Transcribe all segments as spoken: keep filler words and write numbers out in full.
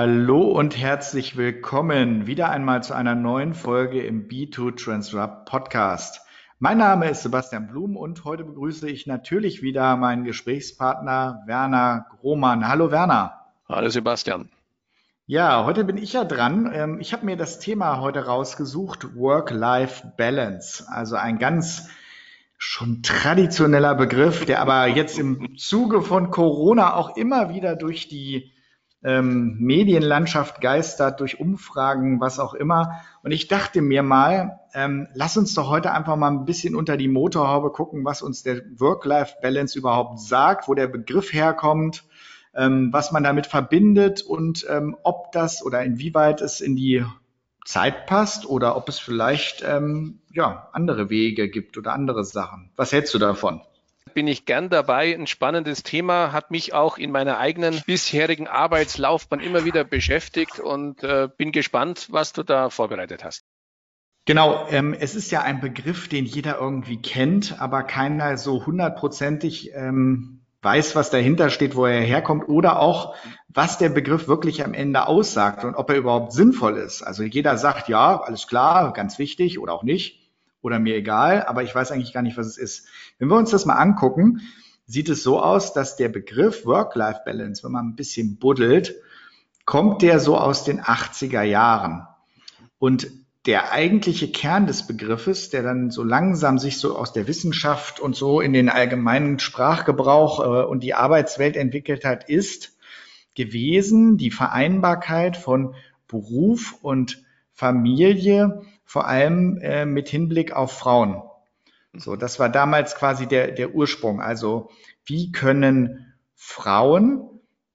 Hallo und herzlich willkommen wieder einmal zu einer neuen Folge im B zwei Transrupt Podcast. Mein Name ist Sebastian Blum und heute begrüße ich natürlich wieder meinen Gesprächspartner Werner Grohmann. Hallo Werner. Hallo Sebastian. Ja, heute bin ich ja dran. Ähm, Ich habe mir das Thema heute rausgesucht, Work-Life-Balance. Also ein ganz schon traditioneller Begriff, der aber jetzt im Zuge von Corona auch immer wieder durch die ähm, Medienlandschaft geistert, durch Umfragen, was auch immer. Und ich dachte mir mal, ähm, lass uns doch heute einfach mal ein bisschen unter die Motorhaube gucken, was uns der Work-Life-Balance überhaupt sagt, wo der Begriff herkommt, ähm, was man damit verbindet und ähm, ob das oder inwieweit es in die Zeit passt oder ob es vielleicht ähm, ja, andere Wege gibt oder andere Sachen. Was hältst du davon? Bin ich gern dabei. Ein spannendes Thema, hat mich auch in meiner eigenen bisherigen Arbeitslaufbahn immer wieder beschäftigt und äh, bin gespannt, was du da vorbereitet hast. Genau, ähm, es ist ja ein Begriff, den jeder irgendwie kennt, aber keiner so hundertprozentig ähm, weiß, was dahinter steht, wo er herkommt oder auch, was der Begriff wirklich am Ende aussagt und ob er überhaupt sinnvoll ist. Also jeder sagt, ja, alles klar, ganz wichtig oder auch nicht oder mir egal, aber ich weiß eigentlich gar nicht, was es ist. Wenn wir uns das mal angucken, sieht es so aus, dass der Begriff Work-Life-Balance, wenn man ein bisschen buddelt, kommt der so aus den achtziger Jahren. Und der eigentliche Kern des Begriffes, der dann so langsam sich so aus der Wissenschaft und so in den allgemeinen Sprachgebrauch äh, und die Arbeitswelt entwickelt hat, ist gewesen die Vereinbarkeit von Beruf und Familie, vor allem äh, mit Hinblick auf Frauen. So, das war damals quasi der, der Ursprung. Also, wie können Frauen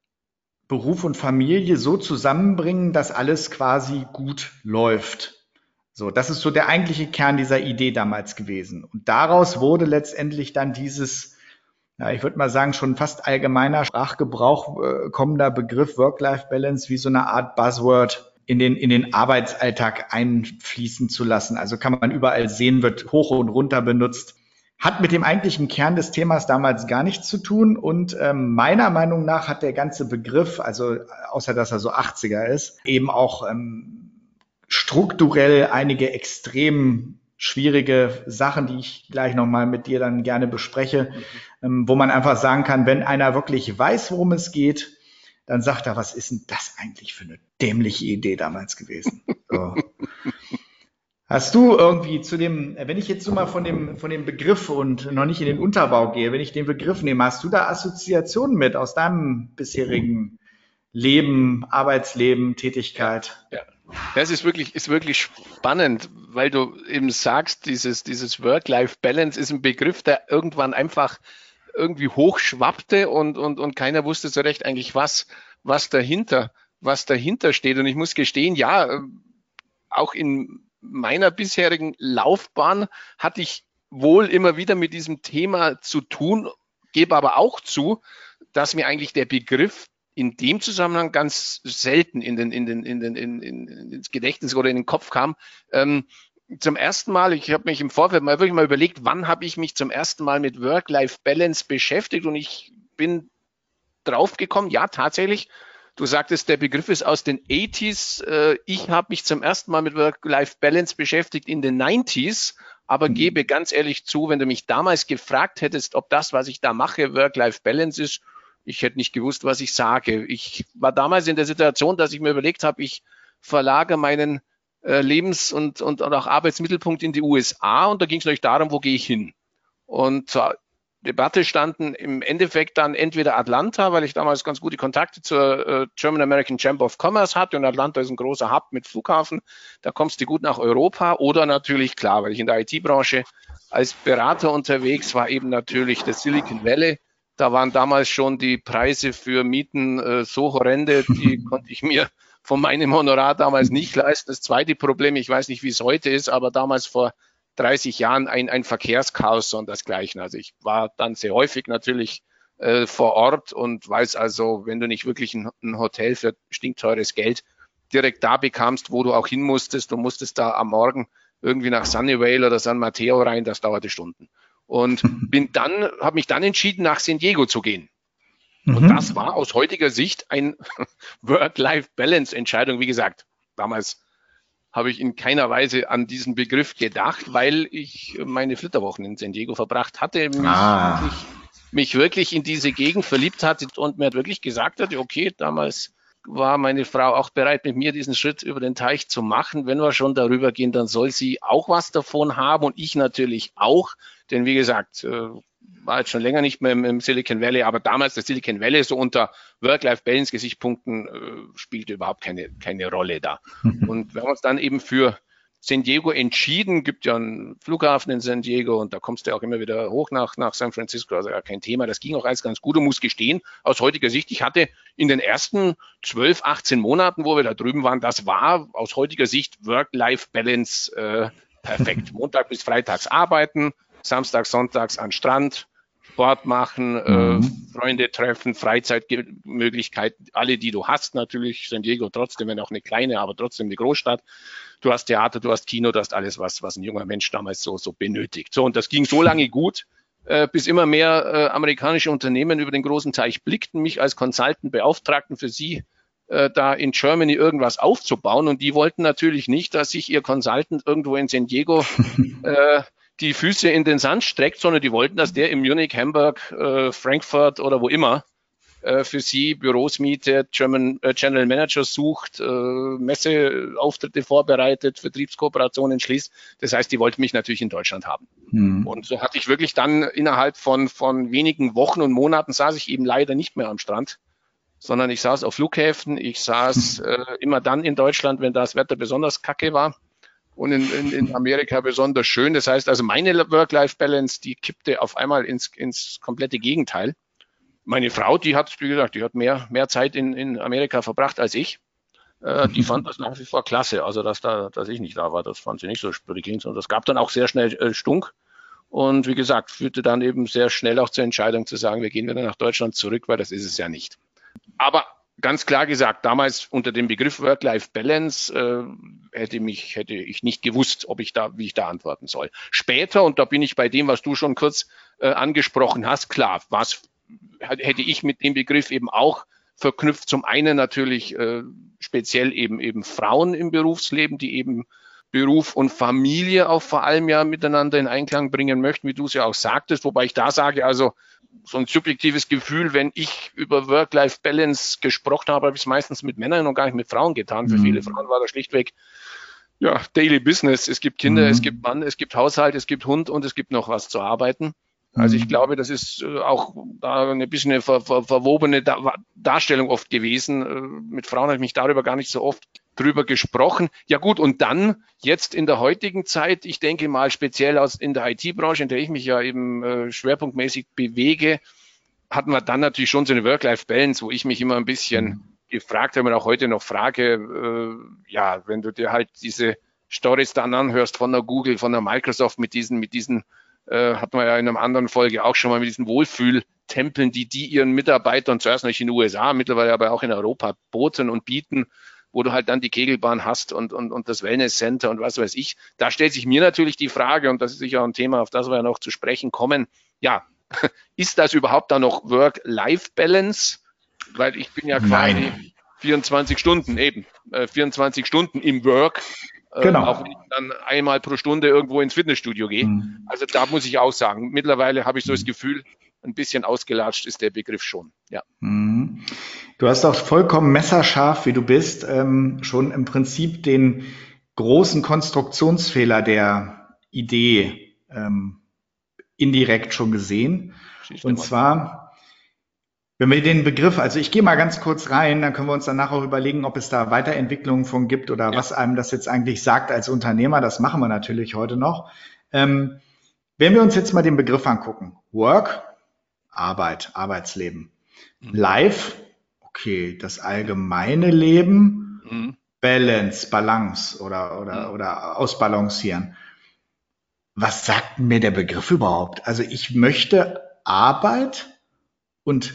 Beruf und Familie so zusammenbringen, dass alles quasi gut läuft? So, das ist so der eigentliche Kern dieser Idee damals gewesen. Und daraus wurde letztendlich dann dieses, ja, ich würde mal sagen, schon fast allgemeiner Sprachgebrauch äh, kommender Begriff Work-Life-Balance wie so eine Art Buzzword in den, in den Arbeitsalltag einfließen zu lassen. Also kann man überall sehen, wird hoch und runter benutzt. Hat mit dem eigentlichen Kern des Themas damals gar nichts zu tun und ähm, meiner Meinung nach hat der ganze Begriff, also außer dass er so achtziger ist, eben auch ähm, strukturell einige extrem schwierige Sachen, die ich gleich nochmal mit dir dann gerne bespreche, ähm, wo man einfach sagen kann, wenn einer wirklich weiß, worum es geht, dann sagt er, was ist denn das eigentlich für eine dämliche Idee damals gewesen? So. Hast du irgendwie zu dem, wenn ich jetzt so mal von dem, von dem Begriff und noch nicht in den Unterbau gehe, wenn ich den Begriff nehme, hast du da Assoziationen mit aus deinem bisherigen Leben, Arbeitsleben, Ja, Tätigkeit? ja. Das ist wirklich, ist wirklich spannend, weil du eben sagst, dieses, dieses Work-Life-Balance ist ein Begriff, der irgendwann einfach irgendwie hochschwappte und, und, und keiner wusste so recht eigentlich, was, was dahinter, was dahinter steht. Und ich muss gestehen, ja, auch in meiner bisherigen Laufbahn hatte ich wohl immer wieder mit diesem Thema zu tun, gebe aber auch zu, dass mir eigentlich der Begriff in dem Zusammenhang ganz selten in den, in den, in den, in, in, ins Gedächtnis oder in den Kopf kam. Ähm, zum ersten Mal, ich habe mich im Vorfeld mal wirklich mal überlegt, wann habe ich mich zum ersten Mal mit Work-Life-Balance beschäftigt und ich bin draufgekommen, ja, tatsächlich. Du sagtest, der Begriff ist aus den achtziger. Ich habe mich zum ersten Mal mit Work-Life-Balance beschäftigt in den neunziger, aber gebe ganz ehrlich zu, wenn du mich damals gefragt hättest, ob das, was ich da mache, Work-Life-Balance ist, ich hätte nicht gewusst, was ich sage. Ich war damals in der Situation, dass ich mir überlegt habe, ich verlagere meinen äh, Lebens- und, und, und auch Arbeitsmittelpunkt in die U S A und da ging es natürlich darum, wo gehe ich hin? Und zur Debatte standen im Endeffekt dann entweder Atlanta, weil ich damals ganz gute Kontakte zur äh, German American Chamber of Commerce hatte und Atlanta ist ein großer Hub mit Flughafen, da kommst du gut nach Europa oder natürlich klar, weil ich in der I T-Branche als Berater unterwegs war, eben natürlich das Silicon Valley. Da waren damals schon die Preise für Mieten äh, so horrende, die konnte ich mir von meinem Honorar damals nicht leisten. Das zweite Problem, ich weiß nicht, wie es heute ist, aber damals vor dreißig Jahren ein, ein Verkehrschaos und das Gleiche. Also ich war dann sehr häufig natürlich äh, vor Ort und weiß also, wenn du nicht wirklich ein, ein Hotel für stinkteures Geld direkt da bekamst, wo du auch hin musstest, du musstest da am Morgen irgendwie nach Sunnyvale oder San Mateo rein, das dauerte Stunden. Und bin dann, habe mich dann entschieden, nach San Diego zu gehen. Und das war aus heutiger Sicht ein Work-Life-Balance-Entscheidung. Wie gesagt, damals habe ich in keiner Weise an diesen Begriff gedacht, weil ich meine Flitterwochen in San Diego verbracht hatte, mich, Ah. wirklich, mich wirklich in diese Gegend verliebt hatte und mir wirklich gesagt hatte, okay, damals war meine Frau auch bereit, mit mir diesen Schritt über den Teich zu machen. Wenn wir schon darüber gehen, dann soll sie auch was davon haben und ich natürlich auch. Denn wie gesagt, war jetzt schon länger nicht mehr im Silicon Valley, aber damals das Silicon Valley so unter Work-Life-Balance-Gesichtspunkten äh, spielte überhaupt keine, keine Rolle da. Und wir haben uns dann eben für San Diego entschieden, gibt ja einen Flughafen in San Diego und da kommst du auch immer wieder hoch nach, nach San Francisco, also ja kein Thema. Das ging auch alles ganz gut und muss gestehen, aus heutiger Sicht, ich hatte in den ersten zwölf, achtzehn Monaten, wo wir da drüben waren, das war aus heutiger Sicht Work-Life-Balance äh, perfekt. Montag bis Freitags arbeiten, Samstag, Sonntags an Strand, Sport machen, mhm. äh, Freunde treffen, Freizeitmöglichkeiten, alle, die du hast natürlich. San Diego trotzdem, wenn auch eine kleine, aber trotzdem eine Großstadt. Du hast Theater, du hast Kino, du hast alles, was, was ein junger Mensch damals so, so benötigt. So, und das ging so lange gut, äh, bis immer mehr äh, amerikanische Unternehmen über den großen Teich blickten, mich als Consultant beauftragten, für sie äh, da in Germany irgendwas aufzubauen. Und die wollten natürlich nicht, dass sich ihr Consultant irgendwo in San Diego äh, die Füße in den Sand streckt, sondern die wollten, dass der in Munich, Hamburg, äh, Frankfurt oder wo immer äh, für sie Büros mietet, German, äh, General Manager sucht, äh, Messeauftritte vorbereitet, Vertriebskooperationen schließt. Das heißt, die wollten mich natürlich in Deutschland haben. Hm. Und so hatte ich wirklich dann innerhalb von, von wenigen Wochen und Monaten saß ich eben leider nicht mehr am Strand, sondern ich saß auf Flughäfen, ich saß äh, immer dann in Deutschland, wenn das Wetter besonders kacke war. Und in, in, in Amerika besonders schön. Das heißt also, meine Work-Life-Balance, die kippte auf einmal ins, ins komplette Gegenteil. Meine Frau, die hat, wie gesagt, die hat mehr, mehr Zeit in, in Amerika verbracht als ich. Äh, die fand das nach wie vor klasse. Also, dass, da, dass ich nicht da war, das fand sie nicht so prickelnd. Und das gab dann auch sehr schnell äh, Stunk. Und wie gesagt, führte dann eben sehr schnell auch zur Entscheidung zu sagen, wir gehen wieder nach Deutschland zurück, weil das ist es ja nicht. Aber ganz klar gesagt, damals unter dem Begriff Work-Life-Balance äh, hätte mich, hätte ich nicht gewusst, ob ich da, wie ich da antworten soll. Später, und da bin ich bei dem, was du schon kurz äh, angesprochen hast, klar, was hätte ich mit dem Begriff eben auch verknüpft. Zum einen natürlich äh, speziell eben eben Frauen im Berufsleben, die eben Beruf und Familie auch vor allem ja miteinander in Einklang bringen möchten, wie du es ja auch sagtest, wobei ich da sage, also so ein subjektives Gefühl, wenn ich über Work-Life-Balance gesprochen habe, habe ich es meistens mit Männern und gar nicht mit Frauen getan. Für mhm. viele Frauen war das schlichtweg ja, Daily Business. Es gibt Kinder, mhm. es gibt Mann, es gibt Haushalt, es gibt Hund und es gibt noch was zu arbeiten. Also ich glaube, das ist äh, auch da ein bisschen eine ver ver verwobene da Darstellung oft gewesen. Äh, mit Frauen habe ich mich darüber gar nicht so oft drüber gesprochen. Ja gut, und dann jetzt in der heutigen Zeit, ich denke mal speziell aus in der I T-Branche, in der ich mich ja eben äh, schwerpunktmäßig bewege, hatten wir dann natürlich schon so eine Work-Life-Balance, wo ich mich immer ein bisschen mhm. gefragt habe und auch heute noch frage, äh, ja, wenn du dir halt diese Stories dann anhörst von der Google, von der Microsoft mit diesen, mit diesen äh, hatten wir ja in einer anderen Folge auch schon mal mit diesen Wohlfühltempeln, die die ihren Mitarbeitern zuerst noch in den U S A, mittlerweile aber auch in Europa boten und bieten, wo du halt dann die Kegelbahn hast und, und, und das Wellness-Center und was weiß ich. Da stellt sich mir natürlich die Frage, und das ist sicher ein Thema, auf das wir ja noch zu sprechen kommen, ja, ist das überhaupt dann noch Work-Life-Balance? Weil ich bin ja quasi Nein. vierundzwanzig Stunden eben, äh, vierundzwanzig Stunden im Work, äh, genau. auch wenn ich dann einmal pro Stunde irgendwo ins Fitnessstudio gehe. Mhm. Also da muss ich auch sagen, mittlerweile habe ich so das Gefühl, ein bisschen ausgelatscht ist der Begriff schon, ja. Mhm. Du hast auch vollkommen messerscharf, wie du bist, ähm, schon im Prinzip den großen Konstruktionsfehler der Idee ähm, indirekt schon gesehen. Und zwar, wenn wir den Begriff, also ich gehe mal ganz kurz rein, dann können wir uns danach auch überlegen, ob es da Weiterentwicklungen von gibt oder ja. was einem das jetzt eigentlich sagt als Unternehmer. Das machen wir natürlich heute noch. Ähm, wenn wir uns jetzt mal den Begriff angucken, Work, Arbeit, Arbeitsleben, mhm. Life, okay, das allgemeine Leben, mhm. Balance, Balance oder, oder, mhm. oder ausbalancieren. Was sagt mir der Begriff überhaupt? Also ich möchte Arbeit und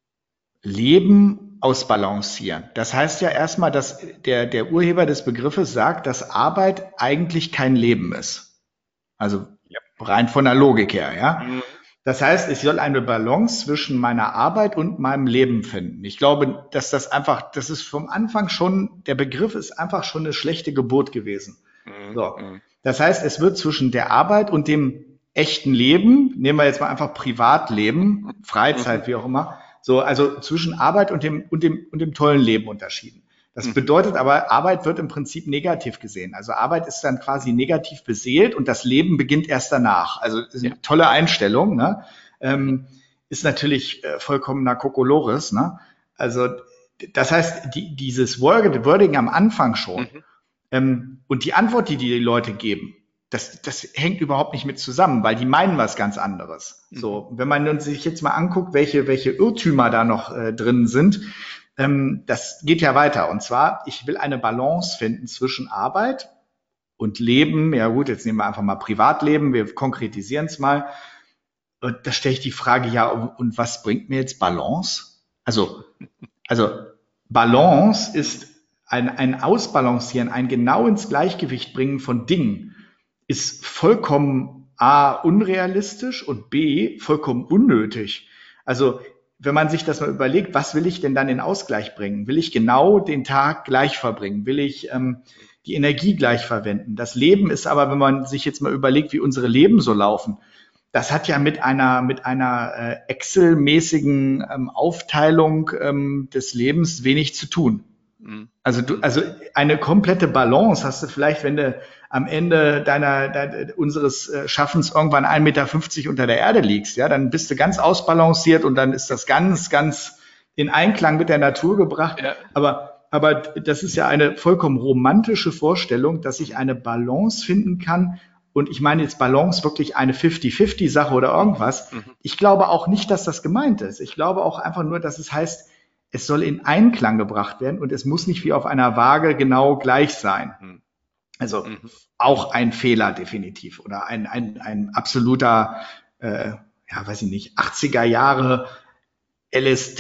Leben ausbalancieren. Das heißt ja erstmal, dass der, der Urheber des Begriffes sagt, dass Arbeit eigentlich kein Leben ist. Also ja. rein von der Logik her, ja. Mhm. Das heißt, ich soll eine Balance zwischen meiner Arbeit und meinem Leben finden. Ich glaube, dass das einfach, das ist vom Anfang schon, der Begriff ist einfach schon eine schlechte Geburt gewesen. So. Mhm. Das heißt, es wird zwischen der Arbeit und dem echten Leben, nehmen wir jetzt mal einfach Privatleben, Freizeit, wie auch immer, so, also zwischen Arbeit und dem, und dem, und dem tollen Leben unterschieden. Das bedeutet aber, Arbeit wird im Prinzip negativ gesehen. Also Arbeit ist dann quasi negativ beseelt und das Leben beginnt erst danach. Also ist eine tolle Einstellung, ne? Ähm, ist natürlich äh, vollkommener Kokolores, ne? Also das heißt, die, dieses Wording am Anfang schon Mhm. ähm, und die Antwort, die die Leute geben, das, das hängt überhaupt nicht mit zusammen, weil die meinen was ganz anderes. Mhm. So, wenn man sich jetzt mal anguckt, welche, welche Irrtümer da noch äh, drin sind, ähm, das geht ja weiter. Und zwar, ich will eine Balance finden zwischen Arbeit und Leben. Ja gut, jetzt nehmen wir einfach mal Privatleben, wir konkretisieren es mal. Und da stelle ich die Frage, ja, und was bringt mir jetzt Balance? Also, also Balance ist ein, ein Ausbalancieren, ein genau ins Gleichgewicht bringen von Dingen, ist vollkommen A, unrealistisch und B, vollkommen unnötig. Also wenn man sich das mal überlegt, was will ich denn dann in Ausgleich bringen? Will ich genau den Tag gleich verbringen? Will ich ähm, die Energie gleich verwenden? Das Leben ist aber, wenn man sich jetzt mal überlegt, wie unsere Leben so laufen, das hat ja mit einer mit einer äh, Excel-mäßigen ähm, Aufteilung ähm, des Lebens wenig zu tun. Mhm. Also du, also eine komplette Balance hast du vielleicht, wenn du am Ende deiner, deiner unseres äh, Schaffens irgendwann ein Meter fünfzig unter der Erde liegst, ja, dann bist du ganz ausbalanciert und dann ist das ganz, ganz in Einklang mit der Natur gebracht. Ja. Aber, aber das ist ja eine vollkommen romantische Vorstellung, dass ich eine Balance finden kann. Und ich meine jetzt Balance wirklich eine fifty fifty Sache oder irgendwas. Mhm. Ich glaube auch nicht, dass das gemeint ist. Ich glaube auch einfach nur, dass es heißt, es soll in Einklang gebracht werden und es muss nicht wie auf einer Waage genau gleich sein. Mhm. Also Mhm. auch ein Fehler definitiv oder ein, ein, ein absoluter, äh, ja, weiß ich nicht, achtziger Jahre L S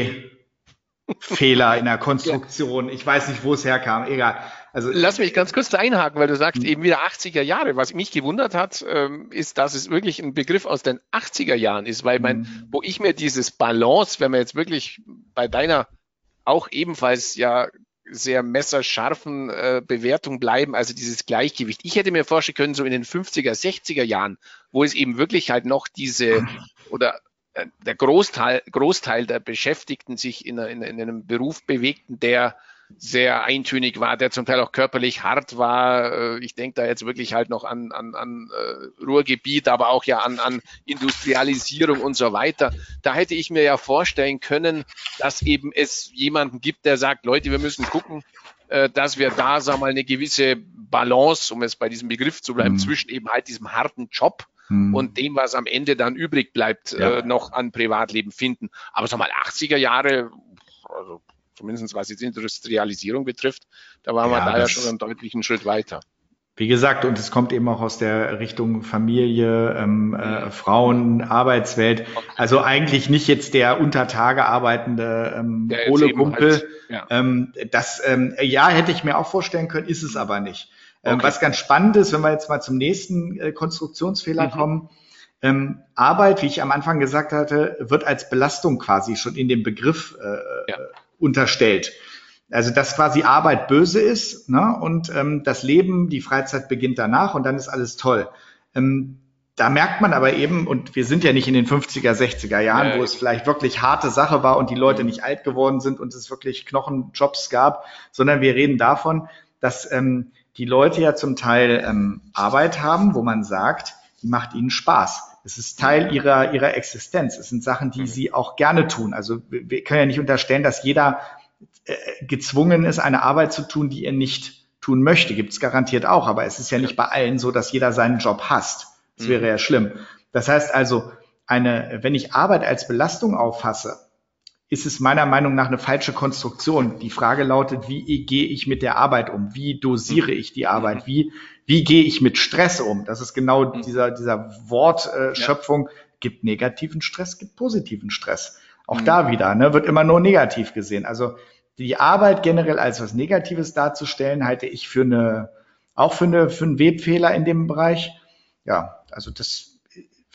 D-Fehler in der Konstruktion. Ich weiß nicht, wo es herkam, egal. Also, Lass mich ganz kurz da einhaken, weil du sagst eben wieder achtziger Jahre. Was mich gewundert hat, ähm, ist, dass es wirklich ein Begriff aus den achtziger Jahren ist, weil mein, Mhm. wo ich mir dieses Balance, wenn wir jetzt wirklich bei deiner auch ebenfalls ja sehr messerscharfen äh, Bewertung bleiben, also dieses Gleichgewicht. Ich hätte mir vorstellen können, so in den fünfziger, sechziger Jahren, wo es eben wirklich halt noch diese oder äh, der Großteil, Großteil der Beschäftigten sich in, in, in einem Beruf bewegten, der sehr eintönig war, der zum Teil auch körperlich hart war. Ich denke da jetzt wirklich halt noch an, an, an Ruhrgebiet, aber auch ja an, an Industrialisierung und so weiter. Da hätte ich mir ja vorstellen können, dass eben es jemanden gibt, der sagt, Leute, wir müssen gucken, dass wir da, sagen wir mal, eine gewisse Balance, um jetzt bei diesem Begriff zu bleiben, Mhm. zwischen eben halt diesem harten Job Mhm. und dem, was am Ende dann übrig bleibt, Ja. äh, noch an Privatleben finden. Aber sag mal, achtziger Jahre, also zumindest was jetzt Industrialisierung betrifft, da waren Ja, wir da ja das- schon einen deutlichen Schritt weiter. Wie gesagt, und es kommt eben auch aus der Richtung Familie, ähm, äh, Frauen, Arbeitswelt. Also eigentlich nicht jetzt der unter Tage arbeitende ähm, Der jetzt Kohlekumpel. eben halt- ja. ähm, das, ähm, ja, hätte ich mir auch vorstellen können, ist es aber nicht. Ähm, Okay. Was ganz spannend ist, wenn wir jetzt mal zum nächsten äh, Konstruktionsfehler Mhm. kommen. Ähm, Arbeit, wie ich am Anfang gesagt hatte, wird als Belastung quasi schon in dem Begriff äh, Ja. unterstellt. Also dass quasi Arbeit böse ist, ne? Und ähm, das Leben, die Freizeit beginnt danach und dann ist alles toll. Ähm, da merkt man aber eben, und wir sind ja nicht in den fünfziger, sechziger Jahren, Ja, wo es eben. vielleicht wirklich harte Sache war und die Leute nicht alt geworden sind und es wirklich Knochenjobs gab, sondern wir reden davon, dass ähm, die Leute ja zum Teil ähm, Arbeit haben, wo man sagt, die macht ihnen Spaß. Es ist Teil ihrer, ihrer Existenz. Es sind Sachen, die sie auch gerne tun. Also wir, wir können ja nicht unterstellen, dass jeder äh, gezwungen ist, eine Arbeit zu tun, die er nicht tun möchte. Gibt es garantiert auch, aber es ist ja nicht bei allen so, dass jeder seinen Job hasst. Das wäre ja schlimm. Das heißt also, eine, wenn ich Arbeit als Belastung auffasse, ist es meiner Meinung nach eine falsche Konstruktion. Die Frage lautet, wie gehe ich mit der Arbeit um? Wie dosiere ich die Arbeit? Wie, wie gehe ich mit Stress um? Das ist genau dieser, dieser Wortschöpfung. Äh, gibt negativen Stress, gibt positiven Stress. Auch Mhm. da wieder, ne, wird immer nur negativ gesehen. Also die Arbeit generell als was Negatives darzustellen, halte ich für eine, auch für eine, für einen Webfehler in dem Bereich. Ja, also das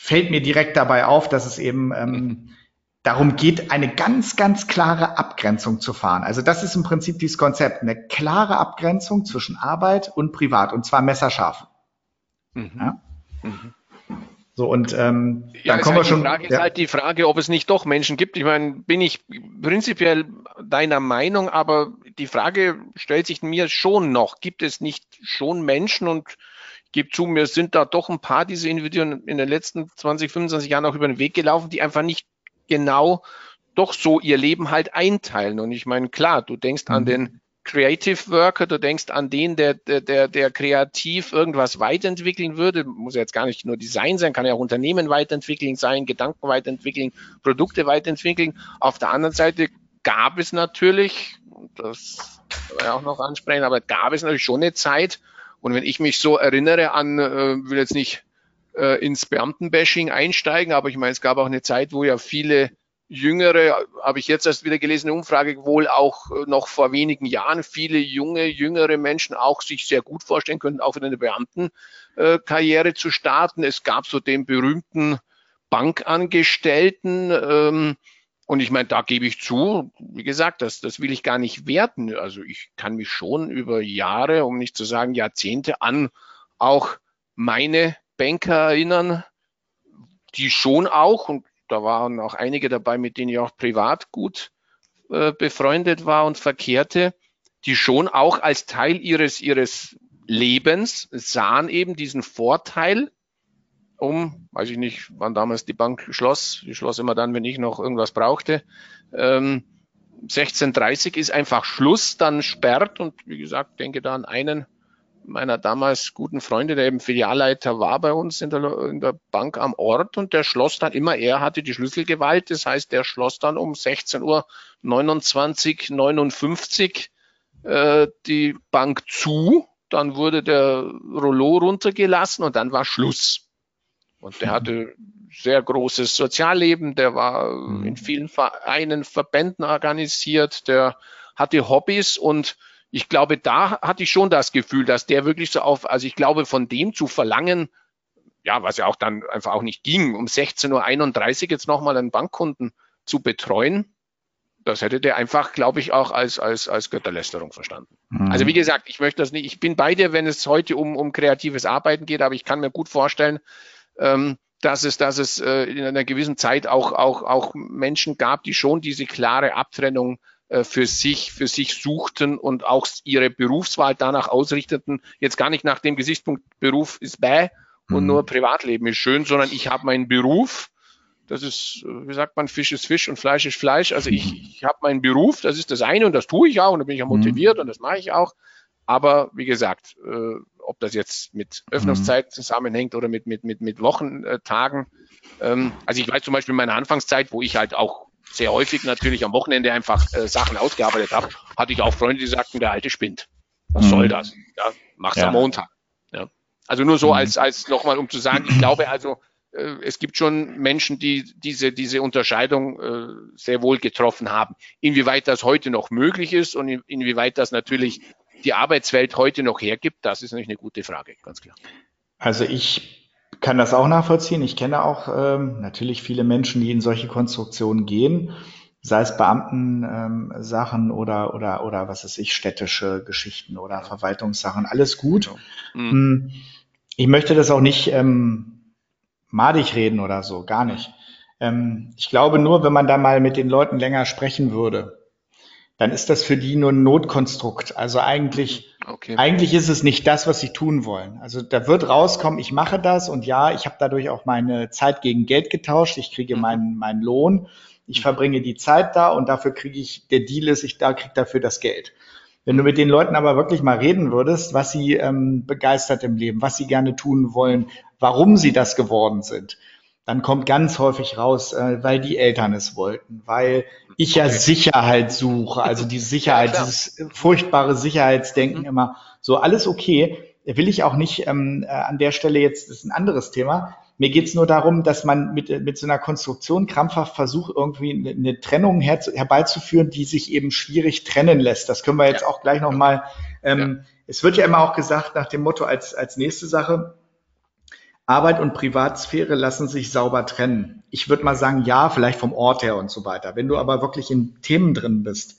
fällt mir direkt dabei auf, dass es eben ähm, darum geht, eine ganz, ganz klare Abgrenzung zu fahren. Also das ist im Prinzip dieses Konzept, eine klare Abgrenzung zwischen Arbeit und Privat, und zwar messerscharf. Mhm. Ja? Mhm. So, und ähm, Ja, dann ist kommen halt wir schon. die Frage, ist Ja. halt die Frage, ob es nicht doch Menschen gibt. Ich meine, bin ich prinzipiell deiner Meinung, aber die Frage stellt sich mir schon noch. Gibt es nicht schon Menschen, und ich gebe zu, mir sind da doch ein paar diese Individuen in den letzten zwanzig, fünfundzwanzig Jahren auch über den Weg gelaufen, die einfach nicht genau doch so ihr Leben halt einteilen. Und ich meine, klar, du denkst an den Creative Worker, du denkst an den, der, der, der, der kreativ irgendwas weiterentwickeln würde. Muss ja jetzt gar nicht nur Design sein, kann ja auch Unternehmen weiterentwickeln sein, Gedanken weiterentwickeln, Produkte weiterentwickeln. Auf der anderen Seite gab es natürlich, das kann man ja auch noch ansprechen, aber gab es natürlich schon eine Zeit. Und wenn ich mich so erinnere an, äh, will jetzt nicht äh, ins Beamtenbashing einsteigen, aber ich meine, es gab auch eine Zeit, wo ja viele Jüngere, habe ich jetzt erst wieder gelesen, eine Umfrage, wohl auch noch vor wenigen Jahren viele junge, jüngere Menschen auch sich sehr gut vorstellen könnten, auch wieder eine Beamtenkarriere zu starten. Es gab so den berühmten Bankangestellten, ähm, und ich meine, da gebe ich zu, wie gesagt, das, das will ich gar nicht werten. Also ich kann mich schon über Jahre, um nicht zu sagen Jahrzehnte, an auch meine Banker erinnern, die schon auch, und da waren auch einige dabei, mit denen ich auch privat gut äh, befreundet war und verkehrte, die schon auch als Teil ihres, ihres Lebens sahen eben diesen Vorteil, um, weiß ich nicht, wann damals die Bank schloss, die schloss immer dann, wenn ich noch irgendwas brauchte, ähm, sechzehn Uhr dreißig ist einfach Schluss, dann sperrt, und wie gesagt, denke da an einen meiner damals guten Freunde, der eben Filialleiter war bei uns in der, in der Bank am Ort, und der schloss dann immer, er hatte die Schlüsselgewalt, das heißt, der schloss dann um sechzehn Uhr neunundzwanzig, neunundfünfzig äh, die Bank zu, dann wurde der Rollo runtergelassen und dann war Schluss. Und der hatte sehr großes Sozialleben, der war mhm. in vielen Vereinen, Verbänden organisiert, der hatte Hobbys, und ich glaube, da hatte ich schon das Gefühl, dass der wirklich so auf, also ich glaube, von dem zu verlangen, ja, was ja auch dann einfach auch nicht ging, um sechzehn Uhr einunddreißig jetzt nochmal einen Bankkunden zu betreuen, das hätte der einfach, glaube ich, auch als, als, als Götterlästerung verstanden. Mhm. Also wie gesagt, ich möchte das nicht, ich bin bei dir, wenn es heute um, um kreatives Arbeiten geht, aber ich kann mir gut vorstellen, ähm, dass es, dass es äh, in einer gewissen Zeit auch, auch, auch Menschen gab, die schon diese klare Abtrennung für sich, für sich suchten und auch ihre Berufswahl danach ausrichteten, jetzt gar nicht nach dem Gesichtspunkt, Beruf ist bäh und mhm. nur Privatleben ist schön, sondern ich habe meinen Beruf, das ist, wie sagt man, Fisch ist Fisch und Fleisch ist Fleisch, also ich, ich habe meinen Beruf, das ist das eine und das tue ich auch und da bin ich auch motiviert mhm. und das mache ich auch, aber wie gesagt, äh, ob das jetzt mit Öffnungszeiten zusammenhängt oder mit, mit, mit, mit Wochentagen, ähm, also ich weiß zum Beispiel in meiner Anfangszeit, wo ich halt auch sehr häufig natürlich am Wochenende einfach äh, Sachen ausgearbeitet habe, hatte ich auch Freunde, die sagten, der Alte spinnt. Was mhm. soll das? Ja, mach's ja. am Montag. Ja. Also nur so mhm. als, als nochmal, um zu sagen, ich glaube also, äh, es gibt schon Menschen, die diese, diese Unterscheidung äh, sehr wohl getroffen haben. Inwieweit das heute noch möglich ist und in, inwieweit das natürlich die Arbeitswelt heute noch hergibt, das ist natürlich eine gute Frage, ganz klar. Also ich kann das auch nachvollziehen. Ich kenne auch ähm, natürlich viele Menschen, die in solche Konstruktionen gehen, sei es Beamtensachen ähm, oder oder oder was weiß ich, städtische Geschichten oder Verwaltungssachen. Alles gut. Mhm. Ich möchte das auch nicht ähm, madig reden oder so, gar nicht. Ähm, ich glaube nur, wenn man da mal mit den Leuten länger sprechen würde, dann ist das für die nur ein Notkonstrukt. Also eigentlich, okay. eigentlich ist es nicht das, was sie tun wollen. Also da wird rauskommen, ich mache das und ja, ich habe dadurch auch meine Zeit gegen Geld getauscht. Ich kriege mhm. meinen, meinen Lohn. Ich mhm. verbringe die Zeit da und dafür kriege ich, der Deal ist, ich da kriege dafür das Geld. Wenn du mit den Leuten aber wirklich mal reden würdest, was sie ähm, begeistert im Leben, was sie gerne tun wollen, warum sie das geworden sind, dann kommt ganz häufig raus, äh, weil die Eltern es wollten, weil ich ja okay. Sicherheit suche, also die Sicherheit, ja, dieses furchtbare Sicherheitsdenken mhm. immer. So, alles okay, will ich auch nicht ähm, an der Stelle jetzt, das ist ein anderes Thema. Mir geht's nur darum, dass man mit, mit so einer Konstruktion krampfhaft versucht, irgendwie eine, eine Trennung her, herbeizuführen, die sich eben schwierig trennen lässt. Das können wir jetzt ja. auch gleich nochmal, ähm, ja. es wird ja immer auch gesagt nach dem Motto als, als nächste Sache, Arbeit und Privatsphäre lassen sich sauber trennen. Ich würde mal sagen, ja, vielleicht vom Ort her und so weiter. Wenn du aber wirklich in Themen drin bist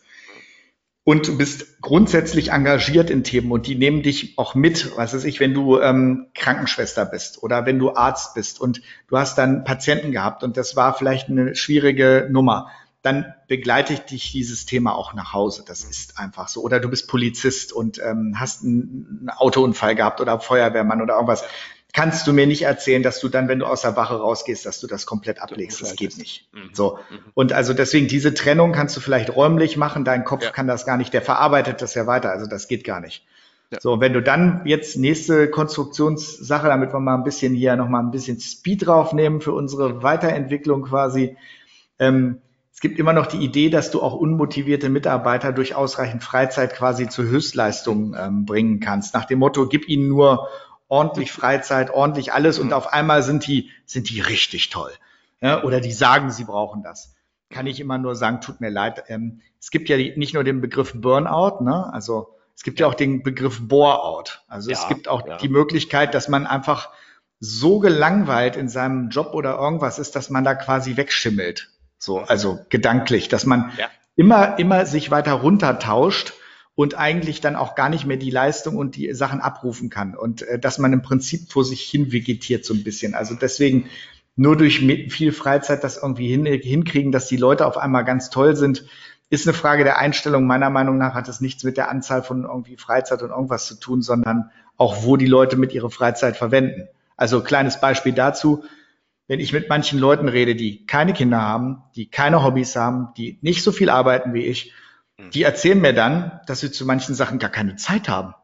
und du bist grundsätzlich engagiert in Themen und die nehmen dich auch mit, was weiß ich, wenn du ähm, Krankenschwester bist oder wenn du Arzt bist und du hast dann Patienten gehabt und das war vielleicht eine schwierige Nummer, dann begleitet dich dieses Thema auch nach Hause. Das ist einfach so. Oder du bist Polizist und ähm, hast einen, einen Autounfall gehabt oder Feuerwehrmann oder irgendwas. Kannst du mir nicht erzählen, dass du dann, wenn du aus der Wache rausgehst, dass du das komplett ablegst. Das geht nicht. Mhm. So. Und also deswegen diese Trennung kannst du vielleicht räumlich machen. Dein Kopf ja. kann das gar nicht. Der verarbeitet das ja weiter. Also das geht gar nicht. Ja. So. Wenn du dann jetzt nächste Konstruktionssache, damit wir mal ein bisschen hier nochmal ein bisschen Speed draufnehmen für unsere Weiterentwicklung quasi, ähm, es gibt immer noch die Idee, dass du auch unmotivierte Mitarbeiter durch ausreichend Freizeit quasi zur Höchstleistung ähm, bringen kannst. Nach dem Motto, gib ihnen nur ordentlich Freizeit, ordentlich alles und auf einmal sind die, sind die richtig toll. Ja, oder die sagen, sie brauchen das. Kann ich immer nur sagen, tut mir leid. Ähm, es gibt ja die, nicht nur den Begriff Burnout, ne? Also es gibt ja auch den Begriff Bore-out. Also ja, es gibt auch ja. die Möglichkeit, dass man einfach so gelangweilt in seinem Job oder irgendwas ist, dass man da quasi wegschimmelt. So, also gedanklich, dass man ja. immer, immer sich weiter runtertauscht und eigentlich dann auch gar nicht mehr die Leistung und die Sachen abrufen kann und äh, dass man im Prinzip vor sich hin vegetiert so ein bisschen. Also deswegen nur durch viel Freizeit das irgendwie hin, hinkriegen, dass die Leute auf einmal ganz toll sind, ist eine Frage der Einstellung. Meiner Meinung nach hat es nichts mit der Anzahl von irgendwie Freizeit und irgendwas zu tun, sondern auch, wo die Leute mit ihrer Freizeit verwenden. Also kleines Beispiel dazu. Wenn ich mit manchen Leuten rede, die keine Kinder haben, die keine Hobbys haben, die nicht so viel arbeiten wie ich, die erzählen mir dann, dass sie zu manchen Sachen gar keine Zeit haben.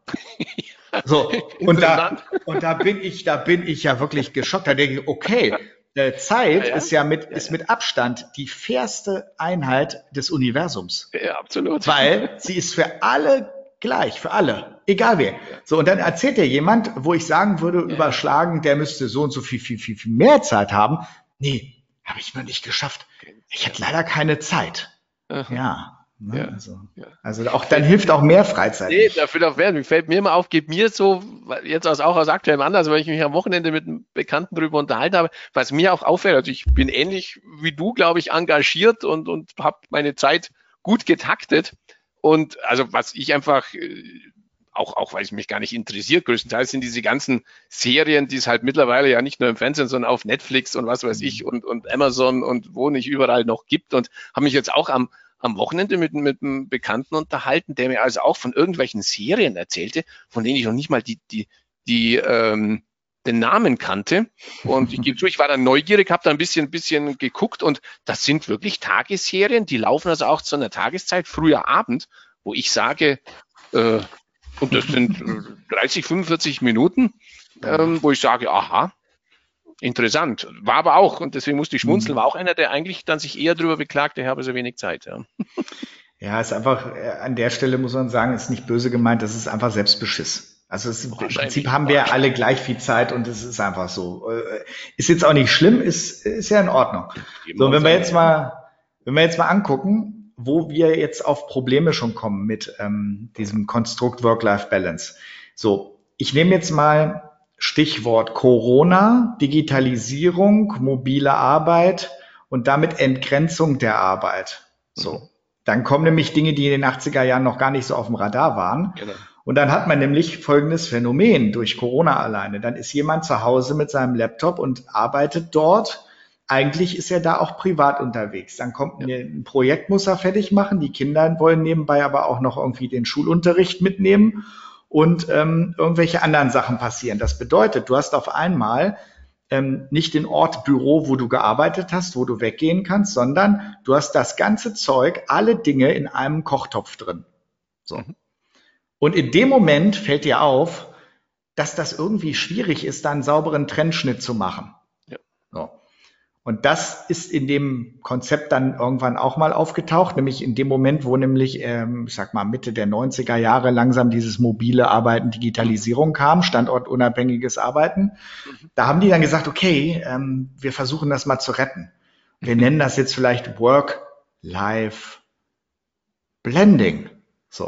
So, und da, und da bin ich, da bin ich ja wirklich geschockt. Da denke ich, okay, äh, Zeit ja, ja. ist ja mit, ja, ja. ist mit Abstand die fairste Einheit des Universums. Ja, absolut. Weil sie ist für alle gleich, für alle, egal wer. So, und dann erzählt dir jemand, wo ich sagen würde, ja. überschlagen, der müsste so und so viel, viel, viel, viel mehr Zeit haben. Nee, habe ich noch nicht geschafft. Ich habe leider keine Zeit. Aha. Ja. Ne? Ja, also, ja. also auch dann hilft auch mehr Freizeit. Nee, dafür auch werden. Fällt mir immer auf, geht mir so, jetzt aus, auch aus aktuellem Anlass, weil ich mich am Wochenende mit einem Bekannten drüber unterhalten habe, was mir auch auffällt, also ich bin ähnlich wie du, glaube ich, engagiert und, und habe meine Zeit gut getaktet. Und also was ich einfach, auch, auch weil es mich gar nicht interessiert, größtenteils sind diese ganzen Serien, die es halt mittlerweile ja nicht nur im Fernsehen, sondern auf Netflix und was weiß ich und, und Amazon und wo nicht überall noch gibt und habe mich jetzt auch am am Wochenende mit, mit einem Bekannten unterhalten, der mir also auch von irgendwelchen Serien erzählte, von denen ich noch nicht mal die, die, die, ähm, den Namen kannte. Und ich gebe zu, ich war dann neugierig, habe da ein bisschen, ein bisschen geguckt und das sind wirklich Tagesserien, die laufen also auch zu einer Tageszeit, früher Abend, wo ich sage, äh, und das sind dreißig, fünfundvierzig Minuten, ähm, wo ich sage, aha, interessant. War aber auch, und deswegen musste ich schmunzeln, war auch einer, der eigentlich dann sich eher darüber beklagte, er habe so wenig Zeit. Ja, ja, ist einfach, an der Stelle muss man sagen, ist nicht böse gemeint, das ist einfach Selbstbeschiss. Also es, im Prinzip haben wir ja alle gleich viel Zeit und es ist einfach so. Ist jetzt auch nicht schlimm, ist, ist ja in Ordnung. So, wenn wir jetzt mal, wenn wir jetzt mal angucken, wo wir jetzt auf Probleme schon kommen mit ähm, diesem Konstrukt Work-Life-Balance. So, ich nehme jetzt mal Stichwort Corona, Digitalisierung, mobile Arbeit und damit Entgrenzung der Arbeit. So. Dann kommen nämlich Dinge, die in den achtziger Jahren noch gar nicht so auf dem Radar waren. Genau. Und dann hat man nämlich folgendes Phänomen durch Corona alleine. Dann ist jemand zu Hause mit seinem Laptop und arbeitet dort. Eigentlich ist er da auch privat unterwegs. Dann kommt ja. ein Projekt, muss er fertig machen. Die Kinder wollen nebenbei aber auch noch irgendwie den Schulunterricht mitnehmen. Und ähm, irgendwelche anderen Sachen passieren. Das bedeutet, du hast auf einmal ähm, nicht den Ort Büro, wo du gearbeitet hast, wo du weggehen kannst, sondern du hast das ganze Zeug, alle Dinge in einem Kochtopf drin. So. Mhm. Und in dem Moment fällt dir auf, dass das irgendwie schwierig ist, da einen sauberen Trennschnitt zu machen. Ja. So. Und das ist in dem Konzept dann irgendwann auch mal aufgetaucht, nämlich in dem Moment, wo nämlich, ähm, ich sag mal, Mitte der neunziger Jahre langsam dieses mobile Arbeiten, Digitalisierung kam, standortunabhängiges Arbeiten. Da haben die dann gesagt, okay, ähm, wir versuchen das mal zu retten. Wir nennen das jetzt vielleicht Work-Life-Blending. So.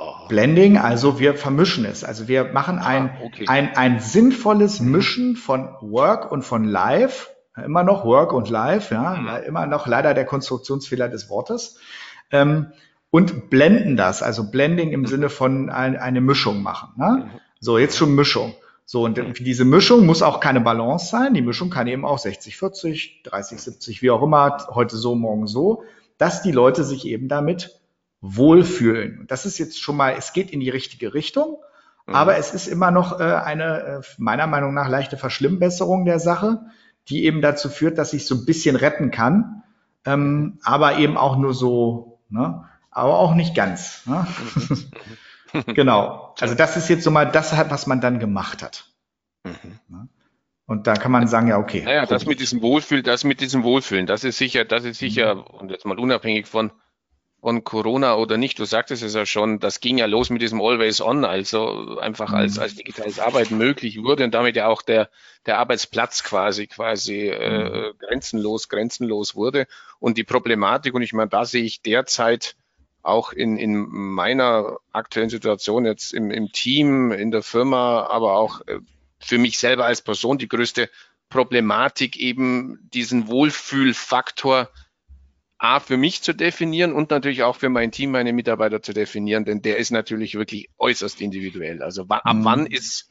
Aha. Blending, also wir vermischen es. Also wir machen ein, Ah, okay. ein, ein sinnvolles Mischen von Work und von Life. Immer noch Work und Life, ja, Mhm. immer noch leider der Konstruktionsfehler des Wortes. Ähm, und blenden das, also Blending im Sinne von ein, eine Mischung machen. Ne? Mhm. So, jetzt schon Mischung. So, und diese Mischung muss auch keine Balance sein. Die Mischung kann eben auch sechzig vierzig, dreißig siebzig, wie auch immer, heute so, morgen so, dass die Leute sich eben damit wohlfühlen. Und das ist jetzt schon mal, es geht in die richtige Richtung, aber es ist immer noch äh, eine, äh, meiner Meinung nach, leichte Verschlimmbesserung der Sache, die eben dazu führt, dass ich so ein bisschen retten kann, ähm, aber eben auch nur so, ne? Aber auch nicht ganz. Ne? Genau. Also das ist jetzt so mal das, was man dann gemacht hat. Ne? Und da kann man sagen, ja, okay. Naja, das mit probiert. diesem Wohlfühl, das mit diesem Wohlfühlen, das ist sicher, das ist sicher, und jetzt mal unabhängig von, von Corona oder nicht, du sagtest es ja schon, das ging ja los mit diesem Always On, also einfach als, als digitales Arbeiten möglich wurde und damit ja auch der, der Arbeitsplatz quasi, quasi äh, grenzenlos, grenzenlos wurde. Und die Problematik, und ich meine, da sehe ich derzeit auch in, in meiner aktuellen Situation jetzt im, im Team, in der Firma, aber auch äh, für mich selber als Person die größte Problematik, eben diesen Wohlfühlfaktor A für mich zu definieren und natürlich auch für mein Team, meine Mitarbeiter zu definieren, denn der ist natürlich wirklich äußerst individuell. Also wa- ab wann Hm. ist,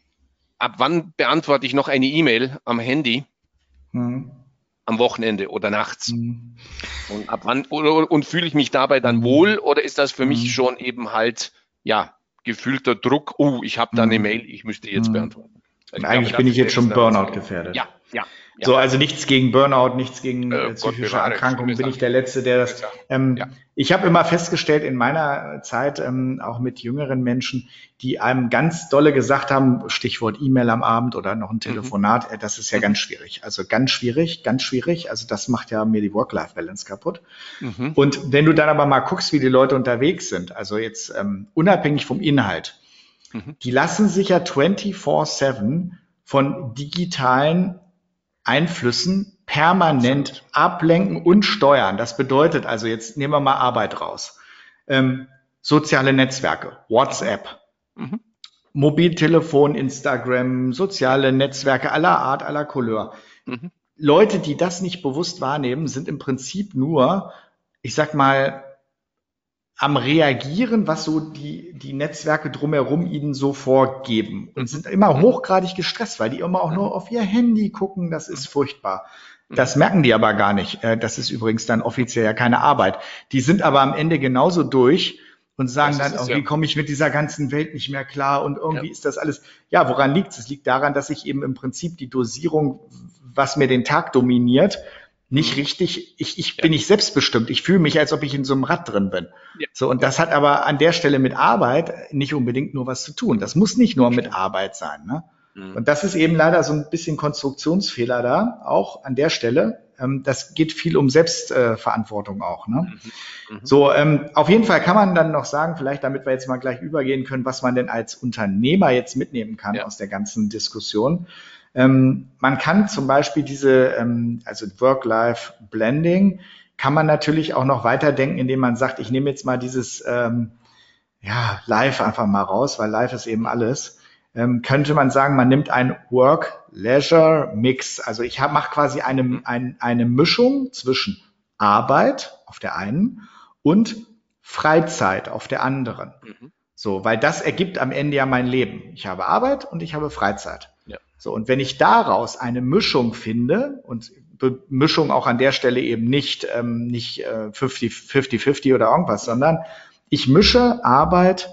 ab wann beantworte ich noch eine E-Mail am Handy, Hm. am Wochenende oder nachts? Hm. Und ab wann, oder, und fühle ich mich dabei dann wohl oder ist das für mich schon eben halt, ja, gefühlter Druck, oh, ich habe da eine Hm. Mail, ich müsste jetzt Hm. beantworten. Und Ich glaube, eigentlich bin das ich ist der, jetzt ist schon der Burnout Hauptfehler. gefährdet. Ja, ja, ja. So, also nichts gegen Burnout, nichts gegen Äh, äh, Gott psychische bewahre, Erkrankungen, schlimme bin ich Sache. der Letzte, der Schlimme das. Sache. Ähm, Ja. Ich habe immer festgestellt in meiner Zeit, ähm, auch mit jüngeren Menschen, die einem ganz dolle gesagt haben, Stichwort E-Mail am Abend oder noch ein Mhm. Telefonat, äh, das ist ja Mhm. ganz schwierig. Also ganz schwierig, ganz schwierig. Also das macht ja mir die Work-Life-Balance kaputt. Mhm. Und wenn du dann aber mal guckst, wie die Leute unterwegs sind, also jetzt ähm, unabhängig vom Inhalt, Mhm. die lassen sich ja vierundzwanzig sieben von digitalen Einflüssen permanent Absolut. ablenken und steuern. Das bedeutet also, jetzt nehmen wir mal Arbeit raus. Ähm, soziale Netzwerke, WhatsApp, Mhm. Mobiltelefon, Instagram, soziale Netzwerke aller Art, aller Couleur. Mhm. Leute, die das nicht bewusst wahrnehmen, sind im Prinzip nur, ich sag mal, am Reagieren, was so die, die Netzwerke drumherum ihnen so vorgeben und Mhm. sind immer Mhm. hochgradig gestresst, weil die immer auch nur auf ihr Handy gucken. Das ist furchtbar. Mhm. Das merken die aber gar nicht. Äh, Das ist übrigens dann offiziell ja keine Arbeit. Die sind aber am Ende genauso durch und sagen Das ist dann, es ja. irgendwie komme ich mit dieser ganzen Welt nicht mehr klar und irgendwie Ja. ist das alles. Ja, woran liegt es? Es liegt daran, dass ich eben im Prinzip die Dosierung, was mir den Tag dominiert, nicht Mhm. richtig, ich, ich Ja. bin nicht selbstbestimmt. Ich fühle mich, als ob ich in so einem Rad drin bin. Ja. So, und Ja. das hat aber an der Stelle mit Arbeit nicht unbedingt nur was zu tun. Das muss nicht nur mit Arbeit sein. Ne? Mhm. Und das ist eben leider so ein bisschen Konstruktionsfehler da, auch an der Stelle. Ähm, das geht viel um Selbstverantwortung äh, auch. Ne? Mhm. So, ähm, auf jeden Fall kann man dann noch sagen, vielleicht damit wir jetzt mal gleich übergehen können, was man denn als Unternehmer jetzt mitnehmen kann Ja. aus der ganzen Diskussion. Ähm, man kann zum Beispiel diese, ähm, also Work-Life-Blending, kann man natürlich auch noch weiterdenken, indem man sagt, ich nehme jetzt mal dieses ähm, ja, Live einfach mal raus, weil Live ist eben alles. Ähm, könnte man sagen, man nimmt einen Work-Leisure-Mix. Also ich mache quasi eine, ein, eine Mischung zwischen Arbeit auf der einen und Freizeit auf der anderen. Mhm. So, weil das ergibt am Ende ja mein Leben. Ich habe Arbeit und ich habe Freizeit. Ja. So, und wenn ich daraus eine Mischung finde und Be Mischung auch an der Stelle eben nicht, ähm, nicht äh, fünfzig fünfzig oder irgendwas, sondern ich mische Arbeit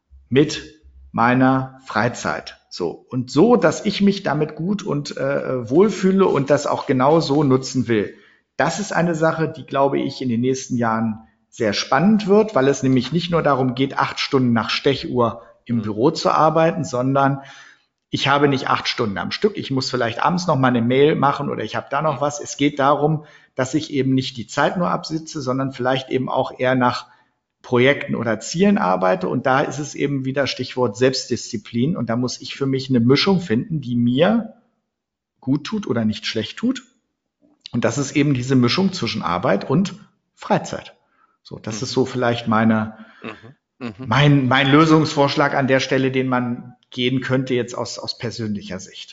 mit meiner Freizeit. So, und so, dass ich mich damit gut und äh, wohlfühle und das auch genau so nutzen will. Das ist eine Sache, die, glaube ich, in den nächsten Jahren sehr spannend wird, weil es nämlich nicht nur darum geht, acht Stunden nach Stechuhr im Mhm. Büro zu arbeiten, sondern ich habe nicht acht Stunden am Stück. Ich muss vielleicht abends noch mal eine Mail machen oder ich habe da noch was. Es geht darum, dass ich eben nicht die Zeit nur absitze, sondern vielleicht eben auch eher nach Projekten oder Zielen arbeite. Und da ist es eben wieder Stichwort Selbstdisziplin. Und da muss ich für mich eine Mischung finden, die mir gut tut oder nicht schlecht tut. Und das ist eben diese Mischung zwischen Arbeit und Freizeit. So, das ist so vielleicht meine, Mhm. Mhm. mein, mein Lösungsvorschlag an der Stelle, den man gehen könnte jetzt aus, aus persönlicher Sicht.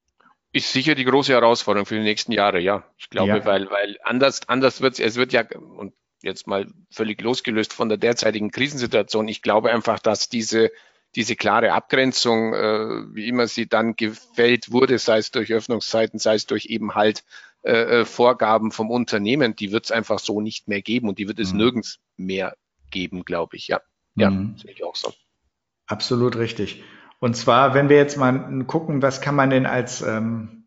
Ist sicher die große Herausforderung für die nächsten Jahre, ja. Ich glaube, Ja. weil, weil anders, anders wird es, es wird ja, und jetzt mal völlig losgelöst von der derzeitigen Krisensituation, ich glaube einfach, dass diese, diese klare Abgrenzung, äh, wie immer sie dann gefällt wurde, sei es durch Öffnungszeiten, sei es durch eben halt äh, äh, Vorgaben vom Unternehmen, die wird es einfach so nicht mehr geben und die wird es Hm. nirgends mehr geben, glaube ich, ja. Ja, Hm. sehe ich auch so. Absolut richtig. Und zwar, wenn wir jetzt mal gucken, was kann man denn als ähm,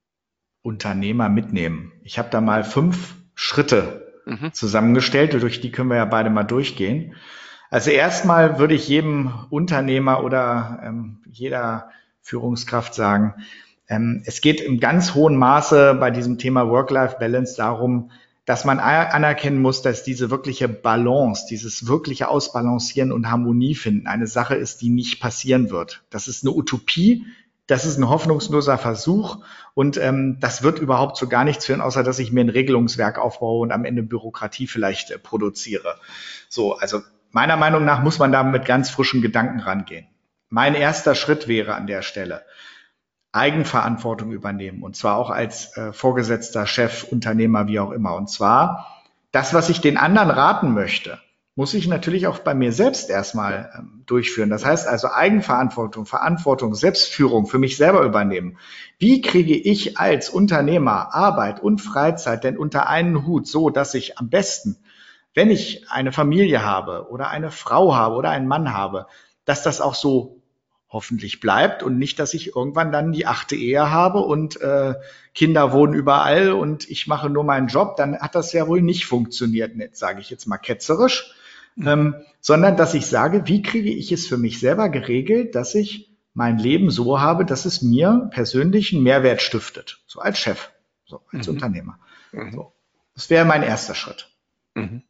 Unternehmer mitnehmen? Ich habe da mal fünf Schritte Mhm. zusammengestellt, durch die können wir ja beide mal durchgehen. Also erstmal würde ich jedem Unternehmer oder ähm, jeder Führungskraft sagen, ähm, es geht im ganz hohen Maße bei diesem Thema Work-Life-Balance darum, dass man anerkennen muss, dass diese wirkliche Balance, dieses wirkliche Ausbalancieren und Harmonie finden eine Sache ist, die nicht passieren wird. Das ist eine Utopie, das ist ein hoffnungsloser Versuch und ähm, das wird überhaupt zu gar nichts führen, außer dass ich mir ein Regelungswerk aufbaue und am Ende Bürokratie vielleicht äh, produziere. So, also meiner Meinung nach muss man da mit ganz frischen Gedanken rangehen. Mein erster Schritt wäre an der Stelle, Eigenverantwortung übernehmen und zwar auch als äh, Vorgesetzter, Chef, Unternehmer, wie auch immer. Und zwar das, was ich den anderen raten möchte, muss ich natürlich auch bei mir selbst erstmal ähm, durchführen. Das heißt also Eigenverantwortung, Verantwortung, Selbstführung für mich selber übernehmen. Wie kriege ich als Unternehmer Arbeit und Freizeit denn unter einen Hut, so dass ich am besten, wenn ich eine Familie habe oder eine Frau habe oder einen Mann habe, dass das auch so hoffentlich bleibt und nicht, dass ich irgendwann dann die achte Ehe habe und äh, Kinder wohnen überall und ich mache nur meinen Job, dann hat das ja wohl nicht funktioniert, sage ich jetzt mal ketzerisch, ähm, sondern dass ich sage, wie kriege ich es für mich selber geregelt, dass ich mein Leben so habe, dass es mir persönlich einen Mehrwert stiftet, so als Chef, so als Mhm. Unternehmer. Mhm. So, das wäre mein erster Schritt. Mhm.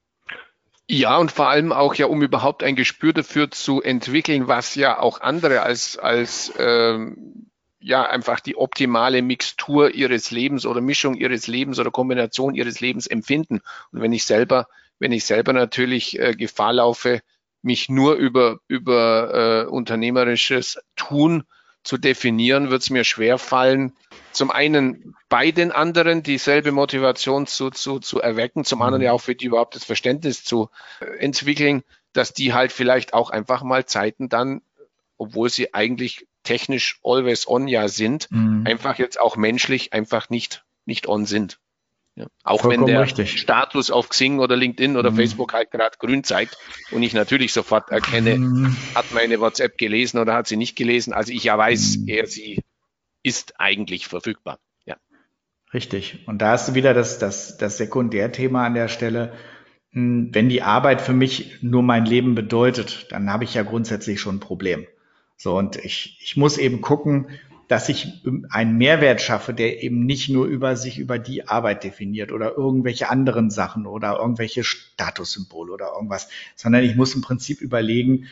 Ja, und vor allem auch ja, um überhaupt ein Gespür dafür zu entwickeln, was ja auch andere als, als ähm, ja einfach die optimale Mixtur ihres Lebens oder Mischung ihres Lebens oder Kombination ihres Lebens empfinden. Und wenn ich selber, wenn ich selber natürlich äh, Gefahr laufe, mich nur über, über äh, unternehmerisches Tun zu definieren, wird es mir schwer fallen, zum einen bei den anderen dieselbe Motivation zu, zu, zu erwecken, zum anderen ja auch für die überhaupt das Verständnis zu äh, entwickeln, dass die halt vielleicht auch einfach mal Zeiten dann, obwohl sie eigentlich technisch always on ja sind, Mhm. einfach jetzt auch menschlich einfach nicht, nicht on sind. Ja. Auch wenn Vollkommen der richtig. Status auf Xing oder LinkedIn oder Mhm. Facebook halt gerade grün zeigt und ich natürlich sofort erkenne, Mhm. hat meine WhatsApp gelesen oder hat sie nicht gelesen. Also ich ja weiß, Mhm. er, sie ist eigentlich verfügbar. Ja. Richtig. Und da hast du wieder das, das, das Sekundärthema an der Stelle. Hm, Wenn die Arbeit für mich nur mein Leben bedeutet, dann habe ich ja grundsätzlich schon ein Problem. So, und ich, ich muss eben gucken, dass ich einen Mehrwert schaffe, der eben nicht nur über sich über die Arbeit definiert oder irgendwelche anderen Sachen oder irgendwelche Statussymbole oder irgendwas, sondern ich muss im Prinzip überlegen,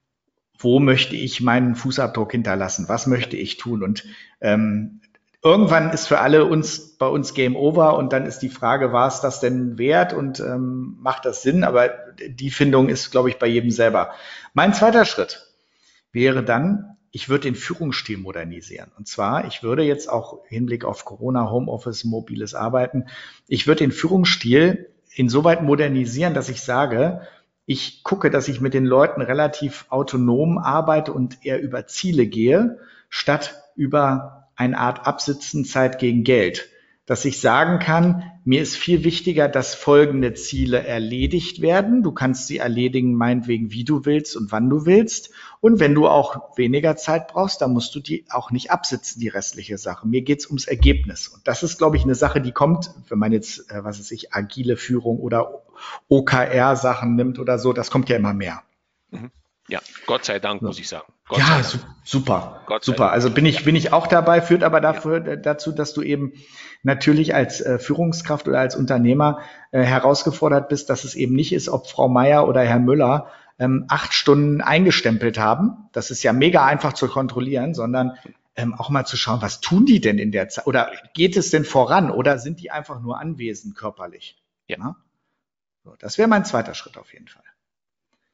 wo möchte ich meinen Fußabdruck hinterlassen? Was Ja. möchte ich tun? Und ähm, irgendwann ist für alle uns bei uns Game Over und dann ist die Frage, war es das denn wert und ähm, macht das Sinn? Aber die Findung ist, glaube ich, bei jedem selber. Mein zweiter Schritt wäre dann, ich würde den Führungsstil modernisieren. Und zwar, ich würde jetzt auch im Hinblick auf Corona, Homeoffice, mobiles Arbeiten, ich würde den Führungsstil insoweit modernisieren, dass ich sage, ich gucke, dass ich mit den Leuten relativ autonom arbeite und eher über Ziele gehe, statt über eine Art Absitzenzeit gegen Geld. Dass ich sagen kann, mir ist viel wichtiger, dass folgende Ziele erledigt werden. Du kannst sie erledigen, meinetwegen, wie du willst und wann du willst. Und wenn du auch weniger Zeit brauchst, dann musst du die auch nicht absitzen, die restliche Sache. Mir geht's ums Ergebnis. Und das ist, glaube ich, eine Sache, die kommt, wenn man jetzt, äh, was weiß ich, agile Führung oder O K R-Sachen nimmt oder so, das kommt ja immer mehr. Mhm. Ja, Gott sei Dank, So. muss ich sagen. Gott sei Ja, Dank. su super, Gott sei super. Dank. Also bin Ja, ich, bin ich auch dabei, führt aber ja. dafür, äh, dazu, dass du eben natürlich als äh, Führungskraft oder als Unternehmer äh, herausgefordert bist, dass es eben nicht ist, ob Frau Meier oder Herr Müller ähm, acht Stunden eingestempelt haben. Das ist ja mega einfach zu kontrollieren, sondern ähm, auch mal zu schauen, was tun die denn in der Zeit? Oder geht es denn voran oder sind die einfach nur anwesend körperlich? Ja. Na? So, das wäre mein zweiter Schritt auf jeden Fall.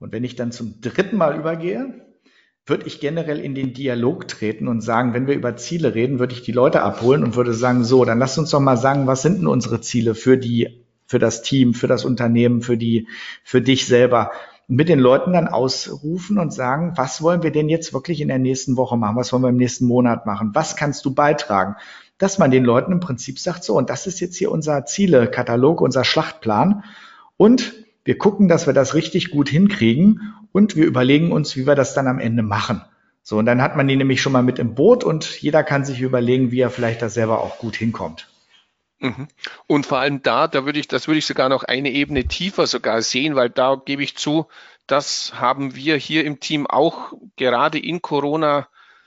Und wenn ich dann zum dritten Mal übergehe, würde ich generell in den Dialog treten und sagen, wenn wir über Ziele reden, würde ich die Leute abholen und würde sagen, so, dann lasst uns doch mal sagen, was sind denn unsere Ziele für die, für das Team, für das Unternehmen, für die, für dich selber? Und mit den Leuten dann ausrufen und sagen, was wollen wir denn jetzt wirklich in der nächsten Woche machen? Was wollen wir im nächsten Monat machen? Was kannst du beitragen? Dass man den Leuten im Prinzip sagt, so, und das ist jetzt hier unser Zielekatalog, unser Schlachtplan. Und wir gucken, dass wir das richtig gut hinkriegen und wir überlegen uns, wie wir das dann am Ende machen. So, und dann hat man die nämlich schon mal mit im Boot und jeder kann sich überlegen, wie er vielleicht das selber auch gut hinkommt. Mhm. Und vor allem da, da würde ich, das würde ich sogar noch eine Ebene tiefer sogar sehen, weil da gebe ich zu, das haben wir hier im Team auch gerade in Corona,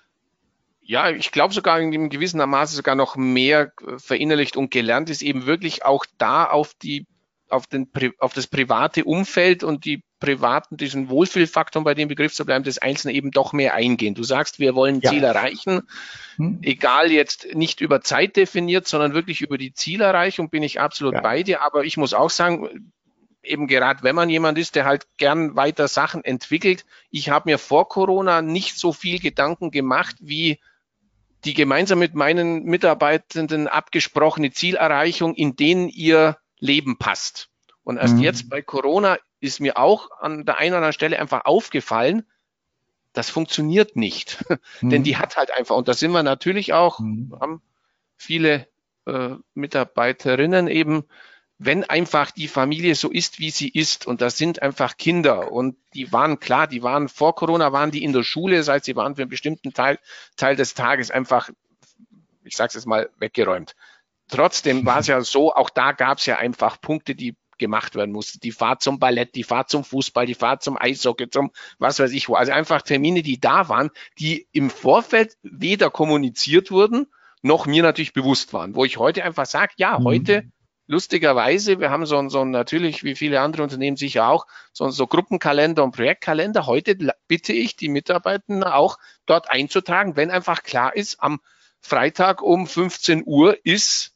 ja, ich glaube sogar in einem gewissen Maße sogar noch mehr verinnerlicht und gelernt, ist eben wirklich auch da auf die auf, den, auf das private Umfeld und die privaten, diesen Wohlfühlfaktor, bei dem Begriff zu bleiben, des Einzelnen eben doch mehr eingehen. Du sagst, wir wollen ein ja. Ziel erreichen, hm. egal jetzt nicht über Zeit definiert, sondern wirklich über die Zielerreichung bin ich absolut ja. bei dir. Aber ich muss auch sagen, eben gerade wenn man jemand ist, der halt gern weiter Sachen entwickelt, ich habe mir vor Corona nicht so viel Gedanken gemacht, wie die gemeinsam mit meinen Mitarbeitenden abgesprochene Zielerreichung, in denen ihr Leben passt. Und erst mhm. jetzt bei Corona ist mir auch an der einen oder anderen Stelle einfach aufgefallen, das funktioniert nicht. Mhm. Denn die hat halt einfach, und da sind wir natürlich auch, mhm. haben viele äh, Mitarbeiterinnen eben, wenn einfach die Familie so ist, wie sie ist, und das sind einfach Kinder, und die waren klar, die waren vor Corona, waren die in der Schule, das heißt, sie waren für einen bestimmten Teil, Teil des Tages einfach, ich sage es jetzt mal, weggeräumt. Trotzdem war es ja so, auch da gab es ja einfach Punkte, die gemacht werden mussten. Die Fahrt zum Ballett, die Fahrt zum Fußball, die Fahrt zum Eishockey, zum was weiß ich wo. Also einfach Termine, die da waren, die im Vorfeld weder kommuniziert wurden, noch mir natürlich bewusst waren. Wo ich heute einfach sage, ja, heute, mhm. lustigerweise, wir haben so ein, so ein natürlich, wie viele andere Unternehmen sicher auch, so, so Gruppenkalender und Projektkalender. Heute bitte ich die Mitarbeitenden auch, dort einzutragen, wenn einfach klar ist, am Freitag um fünfzehn Uhr ist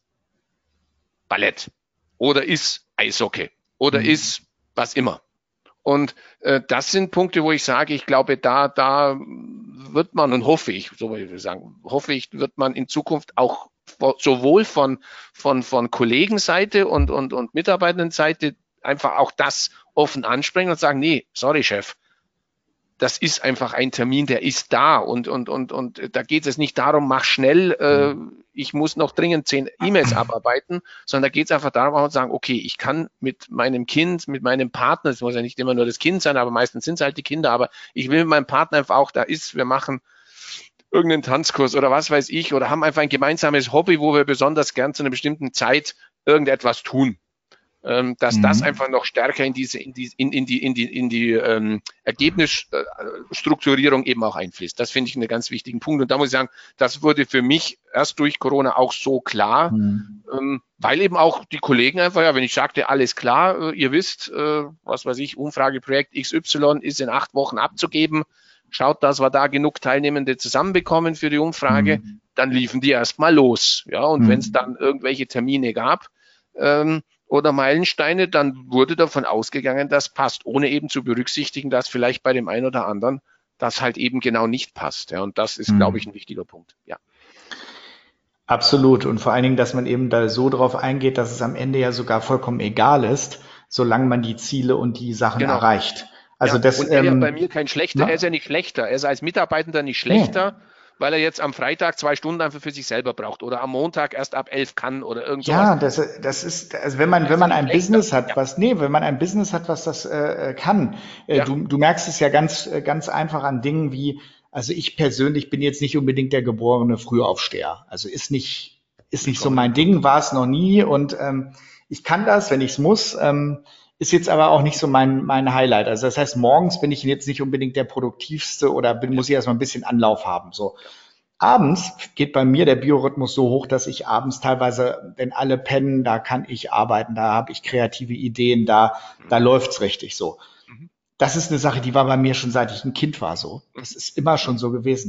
Ballett oder ist Eishockey oder mhm. ist was immer. Und äh, das sind Punkte, wo ich sage, ich glaube, da, da wird man, und hoffe ich, so würde ich sagen, hoffe ich, wird man in Zukunft auch sowohl von, von, von Kollegenseite und, und, und Mitarbeitendenseite einfach auch das offen ansprechen und sagen, nee, sorry, Chef, das ist einfach ein Termin, der ist da, und, und, und, und da geht es nicht darum, mach schnell, äh, ich muss noch dringend zehn E-Mails abarbeiten, sondern da geht es einfach darum, auch zu sagen, okay, ich kann mit meinem Kind, mit meinem Partner, es muss ja nicht immer nur das Kind sein, aber meistens sind es halt die Kinder, aber ich will mit meinem Partner einfach auch, da ist, wir machen irgendeinen Tanzkurs oder was weiß ich, oder haben einfach ein gemeinsames Hobby, wo wir besonders gern zu einer bestimmten Zeit irgendetwas tun. Ähm, dass mhm. das einfach noch stärker in diese, in die, in, in die, in die, in die ähm, Ergebnisstrukturierung eben auch einfließt. Das finde ich einen ganz wichtigen Punkt. Und da muss ich sagen, das wurde für mich erst durch Corona auch so klar, mhm. ähm, weil eben auch die Kollegen einfach, ja, wenn ich sagte, alles klar, äh, ihr wisst, äh, was weiß ich, Umfrageprojekt X Y ist in acht Wochen abzugeben, schaut, dass wir da genug Teilnehmende zusammenbekommen für die Umfrage, mhm. dann liefen die erstmal los. Ja, und mhm. wenn es dann irgendwelche Termine gab, ähm, oder Meilensteine, dann wurde davon ausgegangen, das passt, ohne eben zu berücksichtigen, dass vielleicht bei dem einen oder anderen das halt eben genau nicht passt. Ja, und das ist, mhm. glaube ich, ein wichtiger Punkt. Ja. Absolut. Und vor allen Dingen, dass man eben da so drauf eingeht, dass es am Ende ja sogar vollkommen egal ist, solange man die Ziele und die Sachen genau. erreicht. Also ja, das, und er ähm, ja bei mir kein schlechter, na? er ist ja nicht schlechter. Er ist als Mitarbeitender nicht schlechter. Nee. Weil er jetzt am Freitag zwei Stunden einfach für sich selber braucht oder am Montag erst ab elf kann oder irgend sowas. Ja, das, das ist, also wenn man, wenn man ein Business hat, ja. was, nee, wenn man ein Business hat, was das äh, kann, äh, ja. du, du merkst es ja ganz, ganz einfach an Dingen wie, also ich persönlich bin jetzt nicht unbedingt der geborene Frühaufsteher. Also ist nicht, ist nicht so mein Ding, war es noch nie, und ähm, ich kann das, wenn ich es muss. Ähm, Ist jetzt aber auch nicht so mein, mein Highlight. Also das heißt, morgens bin ich jetzt nicht unbedingt der produktivste oder bin, muss ich erstmal ein bisschen Anlauf haben. So. Abends geht bei mir der Biorhythmus so hoch, dass ich abends teilweise, wenn alle pennen, da kann ich arbeiten, da habe ich kreative Ideen, da, da läuft's richtig so. Das ist eine Sache, die war bei mir schon seit ich ein Kind war so. Das ist immer schon so gewesen.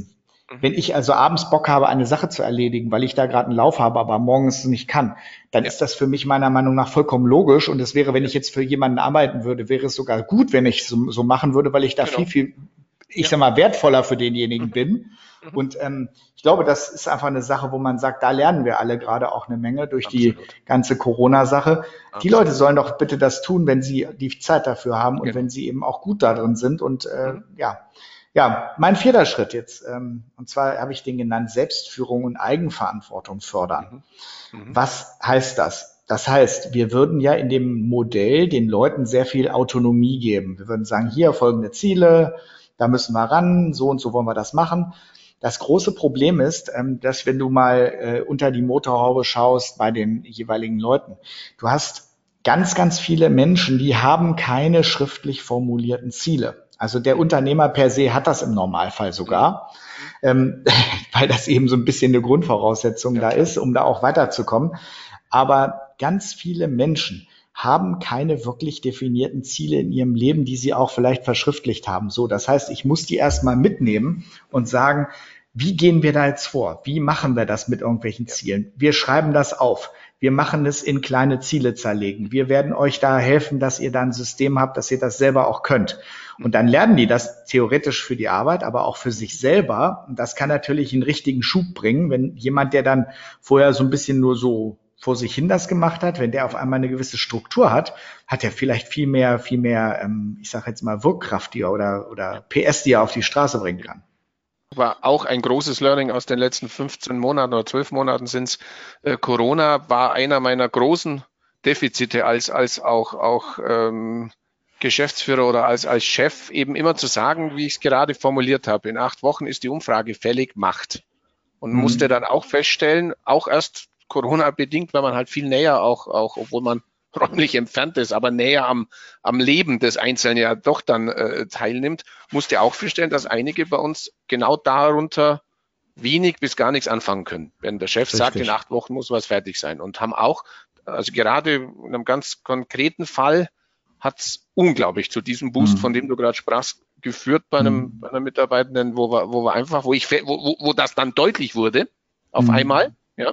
Wenn ich also abends Bock habe, eine Sache zu erledigen, weil ich da gerade einen Lauf habe, aber morgens nicht kann, dann Ja. ist das für mich meiner Meinung nach vollkommen logisch. Und es wäre, wenn ich jetzt für jemanden arbeiten würde, wäre es sogar gut, wenn ich so, so machen würde, weil ich da Genau. viel, viel, ich Ja. sag mal, wertvoller für denjenigen Mhm. bin. Mhm. Und ähm, ich glaube, das ist einfach eine Sache, wo man sagt, da lernen wir alle gerade auch eine Menge durch die Absolut. ganze Corona-Sache. Die Absolut. Leute sollen doch bitte das tun, wenn sie die Zeit dafür haben und Genau. wenn sie eben auch gut da drin sind. Und äh, Mhm. ja, ja, mein vierter Schritt jetzt, ähm, und zwar habe ich den genannt, Selbstführung und Eigenverantwortung fördern. Mhm. Mhm. Was heißt das? Das heißt, wir würden ja in dem Modell den Leuten sehr viel Autonomie geben. Wir würden sagen, hier folgende Ziele, da müssen wir ran, so und so wollen wir das machen. Das große Problem ist, ähm, dass wenn du mal äh, unter die Motorhaube schaust bei den jeweiligen Leuten, du hast ganz, ganz viele Menschen, die haben keine schriftlich formulierten Ziele. Also der Unternehmer per se hat das im Normalfall sogar, Mhm. ähm, weil das eben so ein bisschen eine Grundvoraussetzung Ja, da klar. ist, um da auch weiterzukommen. Aber ganz viele Menschen haben keine wirklich definierten Ziele in ihrem Leben, die sie auch vielleicht verschriftlicht haben. So, das heißt, ich muss die erstmal mitnehmen und sagen, wie gehen wir da jetzt vor? Wie machen wir das mit irgendwelchen Ja. Zielen? Wir schreiben das auf. Wir machen es in kleine Ziele zerlegen. Wir werden euch da helfen, dass ihr da ein System habt, dass ihr das selber auch könnt. Und dann lernen die das theoretisch für die Arbeit, aber auch für sich selber. Und das kann natürlich einen richtigen Schub bringen, wenn jemand, der dann vorher so ein bisschen nur so vor sich hin das gemacht hat, wenn der auf einmal eine gewisse Struktur hat, hat er vielleicht viel mehr, viel mehr, ähm, ich sage jetzt mal Wirkkraft, die er oder, oder P S, die er auf die Straße bringen kann. War auch ein großes Learning aus den letzten fünfzehn Monaten oder zwölf Monaten sind's. Äh, Corona war einer meiner großen Defizite als, als auch, auch ähm, Geschäftsführer oder als, als Chef, eben immer zu sagen, wie ich es gerade formuliert habe. In acht Wochen ist die Umfrage fällig, macht. Und musste Mhm. dann auch feststellen, auch erst Corona-bedingt, weil man halt viel näher auch, auch, obwohl man räumlich entfernt ist, aber näher am, am Leben des Einzelnen ja doch dann äh, teilnimmt, musste auch feststellen, dass einige bei uns genau darunter wenig bis gar nichts anfangen können. Wenn der Chef sagt, in Richtig. acht Wochen muss was fertig sein und haben auch, also gerade in einem ganz konkreten Fall hat es unglaublich zu diesem Boost, von Mhm. dem du gerade sprachst, geführt bei einem, bei Mhm. einer Mitarbeitenden, wo wir, wo wir einfach, wo ich, wo, wo, wo das dann deutlich wurde, auf einmal, Mhm. ja,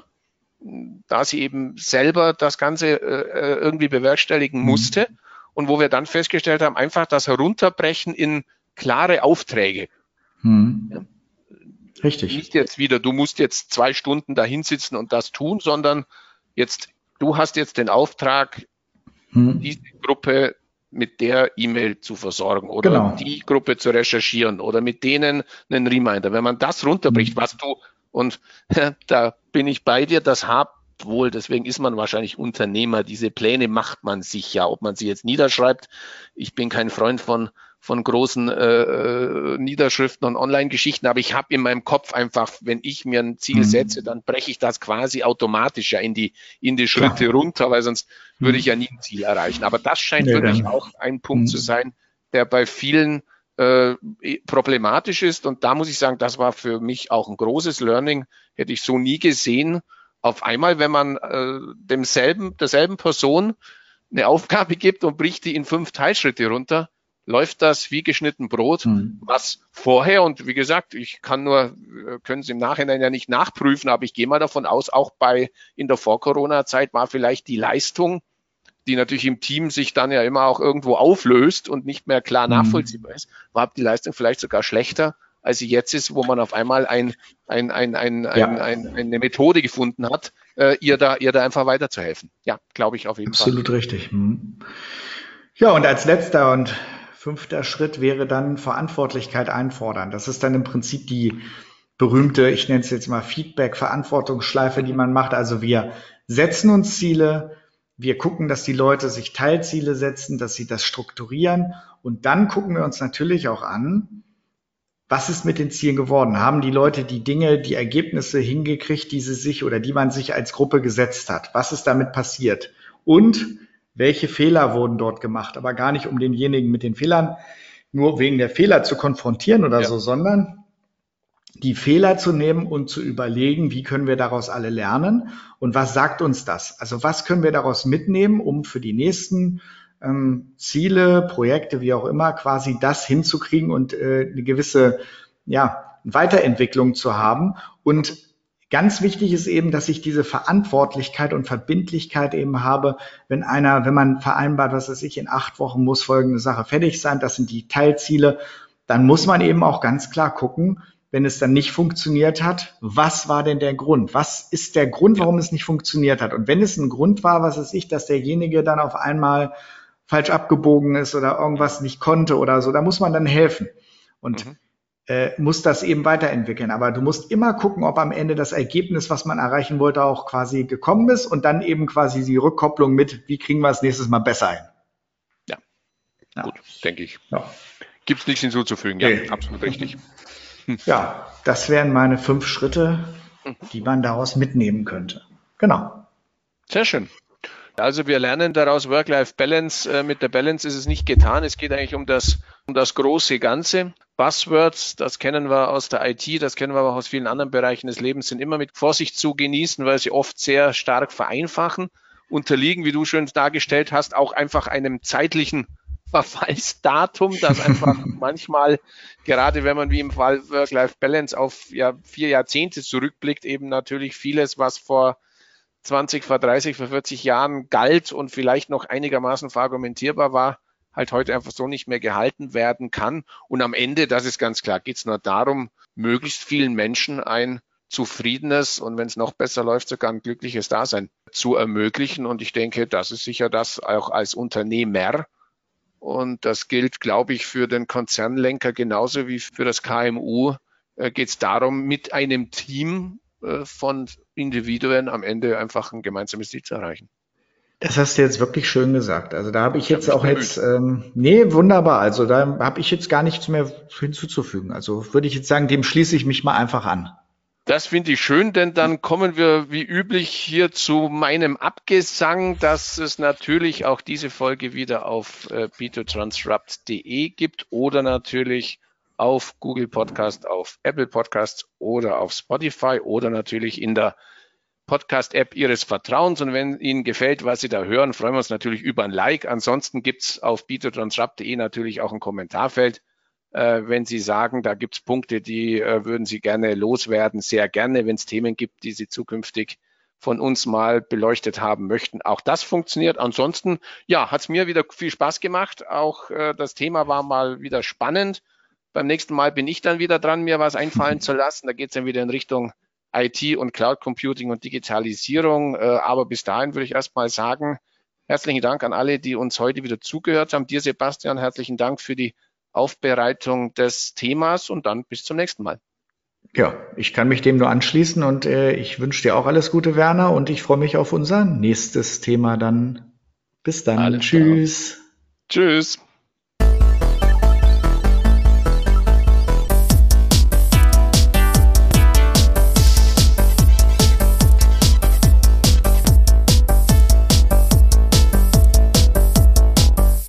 da sie eben selber das Ganze äh, irgendwie bewerkstelligen musste Mhm. und wo wir dann festgestellt haben, einfach das Herunterbrechen in klare Aufträge. Ja. Mhm. Richtig. Nicht jetzt wieder, du musst jetzt zwei Stunden da hinsitzen und das tun, sondern jetzt, du hast jetzt den Auftrag, diese Mhm. Gruppe mit der E-Mail zu versorgen oder Genau. die Gruppe zu recherchieren oder mit denen einen Reminder. Wenn man das runterbricht, Mhm. was du, und da bin ich bei dir, das habt wohl, deswegen ist man wahrscheinlich Unternehmer. Diese Pläne macht man sich ja, ob man sie jetzt niederschreibt. Ich bin kein Freund von von großen äh, Niederschriften und Online-Geschichten, aber ich habe in meinem Kopf einfach, wenn ich mir ein Ziel setze, Mhm. dann breche ich das quasi automatisch ja in die in die Schritte Klar. runter, weil sonst würde ich ja Mhm. nie ein Ziel erreichen. Aber das scheint Nee, wirklich dann. auch ein Punkt zu Mhm. sein, der bei vielen äh, problematisch ist. Und da muss ich sagen, das war für mich auch ein großes Learning, hätte ich so nie gesehen. Auf einmal, wenn man äh, demselben, derselben Person eine Aufgabe gibt und bricht die in fünf Teilschritte runter, läuft das wie geschnitten Brot, Mhm. was vorher, und wie gesagt, ich kann nur, können Sie im Nachhinein ja nicht nachprüfen, aber ich gehe mal davon aus, auch bei in der Vor-Corona-Zeit war vielleicht die Leistung, die natürlich im Team sich dann ja immer auch irgendwo auflöst und nicht mehr klar nachvollziehbar Mhm. ist, war die Leistung vielleicht sogar schlechter, als sie jetzt ist, wo man auf einmal ein, ein, ein, ein, ein, Ja, ein, eine Methode gefunden hat, äh, ihr, da, ihr da einfach weiterzuhelfen. Ja, glaube ich auf jeden Fall. absolut richtig. Mhm. Ja, und als letzter und fünfter Schritt wäre dann Verantwortlichkeit einfordern. Das ist dann im Prinzip die berühmte, ich nenne es jetzt mal Feedback-Verantwortungsschleife, die Mhm. man macht. Also wir setzen uns Ziele, wir gucken, dass die Leute sich Teilziele setzen, dass sie das strukturieren und dann gucken wir uns natürlich auch an, was ist mit den Zielen geworden? Haben die Leute die Dinge, die Ergebnisse hingekriegt, die sie sich oder die man sich als Gruppe gesetzt hat? Was ist damit passiert? Und welche Fehler wurden dort gemacht? Aber gar nicht, um denjenigen mit den Fehlern nur wegen der Fehler zu konfrontieren oder Ja. so, sondern die Fehler zu nehmen und zu überlegen, wie können wir daraus alle lernen und was sagt uns das? Also was können wir daraus mitnehmen, um für die nächsten ähm, Ziele, Projekte, wie auch immer, quasi das hinzukriegen und äh, eine gewisse, ja, Weiterentwicklung zu haben. Und ganz wichtig ist eben, dass ich diese Verantwortlichkeit und Verbindlichkeit eben habe, wenn einer, wenn man vereinbart, was weiß ich, in acht Wochen muss folgende Sache fertig sein, das sind die Teilziele, dann muss man eben auch ganz klar gucken, wenn es dann nicht funktioniert hat, was war denn der Grund? Was ist der Grund, warum es nicht funktioniert hat? Und wenn es ein Grund war, was weiß ich, dass derjenige dann auf einmal falsch abgebogen ist oder irgendwas nicht konnte oder so, da muss man dann helfen und mhm. äh, muss das eben weiterentwickeln. Aber du musst immer gucken, ob am Ende das Ergebnis, was man erreichen wollte, auch quasi gekommen ist und dann eben quasi die Rückkopplung mit, wie kriegen wir es nächstes Mal besser hin. Ja, ja. Gut, denke ich. Ja. Gibt es nichts hinzuzufügen, ja, okay. Absolut richtig. Ja, das wären meine fünf Schritte, die man daraus mitnehmen könnte. Genau. Sehr schön. Also wir lernen daraus Work-Life-Balance. Mit der Balance ist es nicht getan. Es geht eigentlich um das, um das große Ganze. Buzzwords, das kennen wir aus der I T, das kennen wir aber auch aus vielen anderen Bereichen des Lebens, sind immer mit Vorsicht zu genießen, weil sie oft sehr stark vereinfachen, unterliegen, wie du schön dargestellt hast, auch einfach einem zeitlichen Verfallsdatum, das einfach manchmal, gerade wenn man wie im Fall Work-Life-Balance auf ja, vier Jahrzehnte zurückblickt, eben natürlich vieles, was vor zwanzig, vor dreißig, vor vierzig Jahren galt und vielleicht noch einigermaßen verargumentierbar war, halt heute einfach so nicht mehr gehalten werden kann. Und am Ende, das ist ganz klar, geht es nur darum, möglichst vielen Menschen ein zufriedenes und wenn es noch besser läuft, sogar ein glückliches Dasein zu ermöglichen. Und ich denke, das ist sicher das auch als Unternehmer. Und das gilt, glaube ich, für den Konzernlenker genauso wie für das K M U. Äh, geht es darum, mit einem Team äh, von Individuen am Ende einfach ein gemeinsames Ziel zu erreichen. Das hast du jetzt wirklich schön gesagt. Also da habe ich, ich jetzt hab auch jetzt, ähm, nee, wunderbar. Also da habe ich jetzt gar nichts mehr hinzuzufügen. Also würde ich jetzt sagen, dem schließe ich mich mal einfach an. Das finde ich schön, denn dann kommen wir wie üblich hier zu meinem Abgesang, dass es natürlich auch diese Folge wieder auf äh, b zwei transrupt punkt de gibt oder natürlich auf Google Podcast, auf Apple Podcasts oder auf Spotify oder natürlich in der Podcast-App Ihres Vertrauens. Und wenn Ihnen gefällt, was Sie da hören, freuen wir uns natürlich über ein Like. Ansonsten gibt es auf b zwei transrupt punkt de natürlich auch ein Kommentarfeld. Äh, wenn Sie sagen, da gibt es Punkte, die äh, würden Sie gerne loswerden, sehr gerne, wenn es Themen gibt, die Sie zukünftig von uns mal beleuchtet haben möchten. Auch das funktioniert. Ansonsten, ja, hat es mir wieder viel Spaß gemacht. Auch äh, das Thema war mal wieder spannend. Beim nächsten Mal bin ich dann wieder dran, mir was einfallen zu lassen. Da geht es dann wieder in Richtung I T und Cloud Computing und Digitalisierung. Äh, aber bis dahin würde ich erst mal sagen, herzlichen Dank an alle, die uns heute wieder zugehört haben. Dir, Sebastian, herzlichen Dank für die Aufbereitung des Themas und dann bis zum nächsten Mal. Ja, ich kann mich dem nur anschließen und äh, ich wünsche dir auch alles Gute, Werner, und ich freue mich auf unser nächstes Thema dann. Bis dann. Alles Tschüss. Klar. Tschüss.